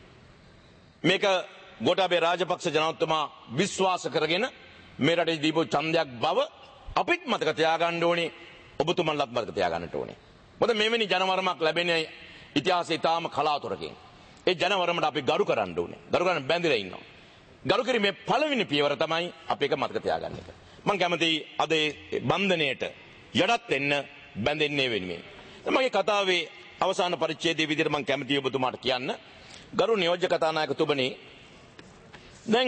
මේක ගෝඨාභය රාජපක්ෂ ජනාධිපතිතුමා විශ්වාස කරගෙන මේ රටේ දීපු ඡන්දයක් බව අපිත් මතක තියාගන්න ඕනේ. ඔබතුමන්ලත් මතක තියාගන්නට ඕනේ. මොකද මෙවැනි ජනවරමක් ලැබෙන්නේ ඉතිහාසයේ තාම කලාතුරකින්. ඒ ජනවරමට අපි ගරු කරන්න ඕනේ. ගරු කරන්න බැඳිලා ඉන්නවා. ගරු කිරීමේ පළවෙනි පියවර තමයි අපි ඒක මතක තියාගන්න එක. මම කැමතියි අද ඒ බන්ධනයට යටත් වෙන්න බැඳෙන්නේ වෙනුවෙන්. මගේ කතාවේ අවසාන පරිච්ඡේදයේ විදිහට මම කැමතියි ඔබතුමාට කියන්න. ගරු නියෝජ්‍ය කතානායකතුමනි දැන්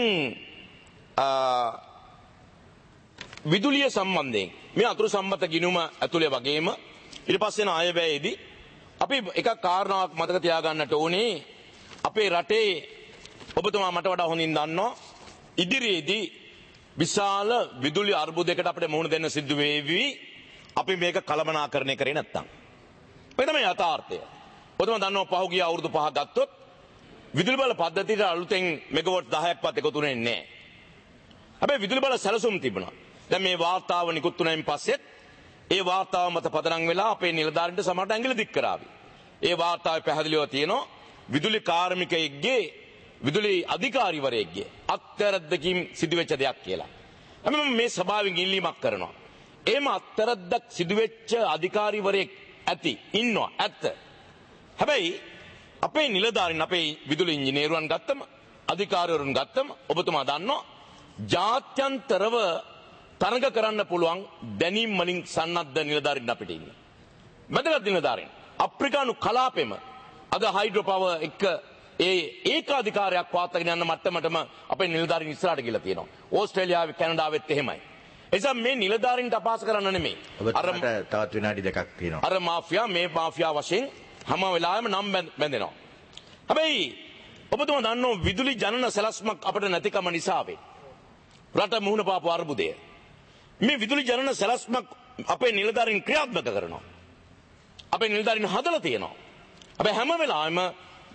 විදුලිය සම්බන්ධයෙන් මේ අතුරු සම්මත ගිණුම ඇතුලේ වගේම ඊට පස්සේ යන අයවැයේදී අපි එක කාරණාවක් මතක තියාගන්නට ඕනේ. අපේ රටේ ඔබතුමා මට වඩා හොඳින් දන්නවා ඉදිරියේදී විශාල විදුලි අර්බුදයකට අපිට මුහුණ දෙන්න සිද්ධ වෙවි. අපි මේක කළමනාකරණය කරේ නැත්තම්. මේ තමයි යථාර්ථය. ඔබතුමා දන්නවා පහුගිය අවුරුදු පහ ගත්තොත් විදුලි බල පද්ධතියට අලුතෙන් මෙගාවොට් දහයක්වත් එකතු වෙන්නේ නැහැ. හැබැයි විදුලි බල සැලසුම් තිබුණා. දැන් මේ වාර්තාව නිකුත් වුණායින් පස්සෙත් ඒ වාර්තාව මත පදනම් වෙලා අපේ නිලධාරීන්ට සමහරට ඇඟිලි දික් කරાવી. ඒ වාර්තාවේ පැහැදිලිව තියෙනවා විදුලි කාර්මිකයෙක්ගේ විදුලි අධිකාරිවරයෙක්ගේ අත්තරද්දකින් සිදුවෙච්ච දෙයක් කියලා. හැබැයි මේ සභාවෙන් ඉල්ලීමක් කරනවා. එහෙම අත්තරද්දක් සිදුවෙච්ච අධිකාරිවරයෙක් ඇති ඉන්නවා ඇත්ත. හැබැයි අපේ නිලධාරීන් අපේ විදුලි ඉංජිනේරුවන් ගත්තම අධිකාරිවරුන් ගත්තම ඔබතුමා දන්නවා ජාත්‍යන්තරව තරඟ කරන්න පුළුවන් දැනීම් වලින් සන්නද්ධ නිලධාරීන් අපිට ඉන්න. වැදගත් නිලධාරීන් අප්‍රිකානු කලාපෙම අද හයිඩ්‍රෝ පවර් එක ඒ ඒකාධිකාරයක් පවත්වාගෙන යන මට්ටමටම අපේ නිලධාරීන් ඉස්සරහට ගිහලා තියෙනවා. ඕස්ට්‍රේලියාවේ කැනඩාවෙත් එහෙමයි. එනිසා මේ නිලධාරීන්ට අපහාස කරන්න නෙමෙයි. අර තවත් විනාඩි දෙකක් තියෙනවා. අර මාෆියා මේ මාෆියා වශයෙන් හැම වෙලාවෙම නම් බැඳෙනවා. හැබැයි ඔබතුමා දන්නවා විදුලි ජනන සැලැස්මක් අපිට නැතිකම නිසා වේ. රට මුහුණ පාපු අර්බුදය. මේ විදුලි ජනන සැලැස්මක් අපේ නිලධාරීන් ක්‍රියාත්මක කරනවා. අපේ නිලධාරීන් හදලා තියෙනවා. හැබැයි හැම වෙලාවෙම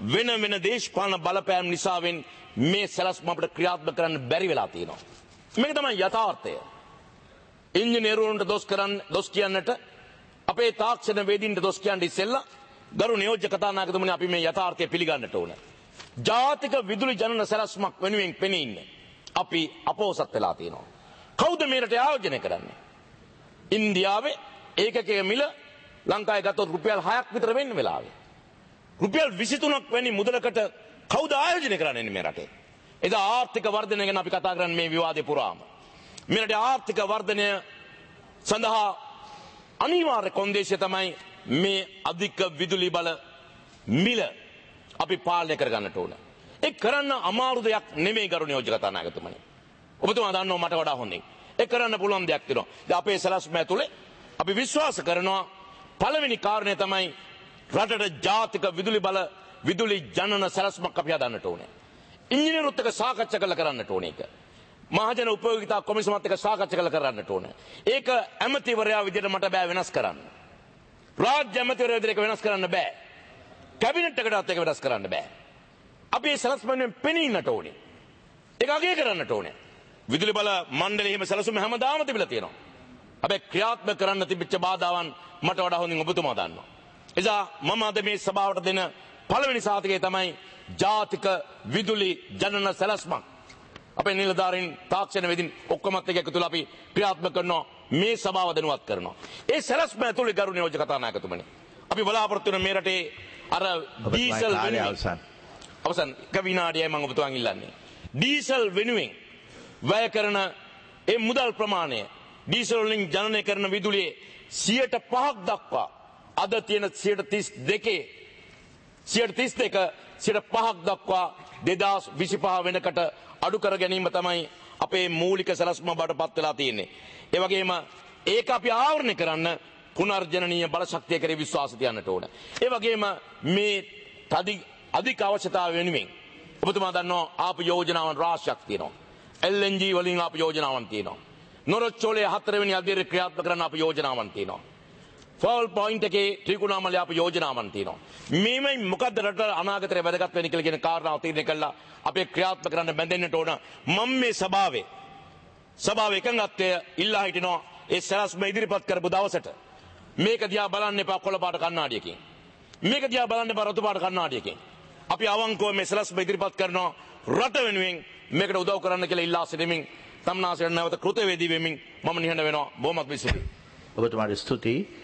වෙන වෙන දේශපාලන බලපෑම් නිසාවෙන් මේ සැලැස්ම අපිට ක්‍රියාත්මක කරන්න බැරි වෙලා තියෙනවා. මේක තමයි යථාර්ථය. ඉංජිනේරුවන්ට දොස් කරන්න දොස් කියන්නට අපේ තාක්ෂණ වේදීන්ට දොස් කියන්න ඉස්සෙල්ලා ගරු නියෝජ්‍ය කතානායකතුමනි අපි මේ යථාර්ථය පිළිගන්නට ඕන. ජාතික විදුලි ජනන සැලැස්මක් වෙනුවෙන් පෙනී ඉන්නේ අපි අපෝසත් වෙලා තියෙනවා. කවුද මේකට ආයෝජනය කරන්නේ? ඉන්දියාවේ ඒකකයේ මිල ලංකාවේ ගත්තොත් රුපියල් හයක් විතර වෙන්න වෙලාවේ. රුපියල් විසිතුනක් වැනි මුදලකට කවුද ආයෝජනය කරන්නේ මේ රටේ? එදා ආර්ථික වර්ධනය ගැන අපි කතා කරන්නේ මේ විවාදේ පුරාම. මේ රටේ ආර්ථික වර්ධනය සඳහා අනිවාර්ය කොන්දේසිය තමයි මේ අධික විදුලි බල මිල අපි පාලනය කරගන්නට ඕන. ඒක කරන්න අමාරු දෙයක් නෙමෙයි ගරු නියෝජ්‍ය කතානායකතුමනි. ඔබතුමා දන්නවා මට වඩා හොඳින්. ඒක කරන්න පුළුවන් දෙයක් තියෙනවා. දැන් අපේ සැලැස්ම ඇතුලේ අපි විශ්වාස කරනවා පළවෙනි කාරණය තමයි රටට ජාතික විදුලි බල විදුලි ජනන සැලැස්මක් අපි හදන්නට ඕනේ. ඉංජිනේරුත් එක්ක සාකච්ඡා කරලා කරන්නට ඕනේ ඒක. මහජන උපයෝගිතා කොමිසමත් එක්ක සාකච්ඡා කරලා කරන්නට ඕනේ. ඒක ඇමතිවරයා විදිහට මට බෑ වෙනස් කරන්න. රාජ්‍ය ඇමතිවරයා විදිහට වෙනස් කරන්න බෑ. කැබිනට් එකටත් ඒක වෙනස් කරන්න බෑ. අපි මේ සැලැස්මෙන් පෙනී ඉන්නට ඕනේ. ඒක අගය කරන්නට ඕනේ. විදුලි බල මණ්ඩලයේ හිම සැලසුම හැමදාම තිබිලා තියෙනවා. හැබැයි ක්‍රියාත්මක කරන්න තිබිච්ච බාධාවන් මට වඩා හොඳින් ඔබතුමා දන්නවා. එසා මම අද මේ සභාවට දෙන පළවෙනි සාතිකය තමයි ජාතික විදුලි ජනන සැලැස්මක්. අපේ නිලධාරීන් තාක්ෂණ වේදින් ඔක්කොමත් එක්ක එකතු වෙලා අපි ක්‍රියාත්මක කරනවා මේ සභාව දැනුවත් කරනවා. ඒ සැලැස්ම ඇතුළේ ගරු නියෝජ්‍ය කතානායකතුමනි අපි බලාපොරොත්තු වෙන මේ රටේ අර ඩීසල් අවසන් අවසන් එක විනාඩියයි මම ඔබතුමාගෙන් ඉල්ලන්නේ. ඩීසල් වෙනුවෙන් වැය කරන ඒ මුදල් ප්‍රමාණය ඩීසල් වලින් ජනනය කරන විදුලියේ සියයට පහක් දක්වා අද තියෙන සියයට තිස් දෙකේ සියයට තිස් දෙක සියයට පහක් දක්වා දෙදාස් විසිපහ වෙනකට අඩු කර ගැනීම තමයි අපේ මූලික සැලැස්ම බවට පත් වෙලා තියෙන්නේ. ඒ වගේම ඒක අපි ආවරණය කරන්න පුනර්ජනනීය බල ශක්තිය කෙරෙහි විශ්වාස තියන්නට ඕන. ඒ වගේම මේ තදි අධික අවශ්‍යතාවය වෙනුවෙන් ඔබතුමා දන්නවා ආපු යෝජනාවන් රාශියක් තියෙනවා. එල් එන් ජී වලින් ආපු යෝජනාවන් තියෙනවා. නොරොච්චෝලේ හතරවෙනි අධිරේ ක්‍රියාත්මක කරන්න ආපු යෝජනාවන් තියෙනවා. ෆෝල් පොයින්ට් එකේ ත්‍රිකුණාමලේ ආපු යෝජනාවන් තියෙනවා. මේමයි මොකද්ද රට අනාගතේ වැදගත් වෙන්නේ කියලා කියන කාරණාව තීරණය කළා අපේ ක්‍රියාත්මක කරන්න බැඳෙන්නට ඕන. මම මේ සභාවේ සභාවේ එකඟත්වය ඉල්ලා හිටිනවා ඒ සැලැස්ම ඉදිරිපත් කරපු දවසට මේක දිහා බලන්න එපා කොළ පාට කණ්ණාඩියකින්. මේක දිහා බලන්න එපා රතු පාට කණ්ණාඩියකින්. අපි අවංකව මේ සැලැස්ම ඉදිරිපත් කරනවා රට වෙනුවෙන් මේකට උදව් කරන්න කියලා ඉල්ලා සිටමින් තම්නාසයට නැවත කෘතවේදී වෙමින් මම නිහඬ වෙනවා. බොහොමත් ස්තුතියි. ඔබතුමාට ස්තුතියි.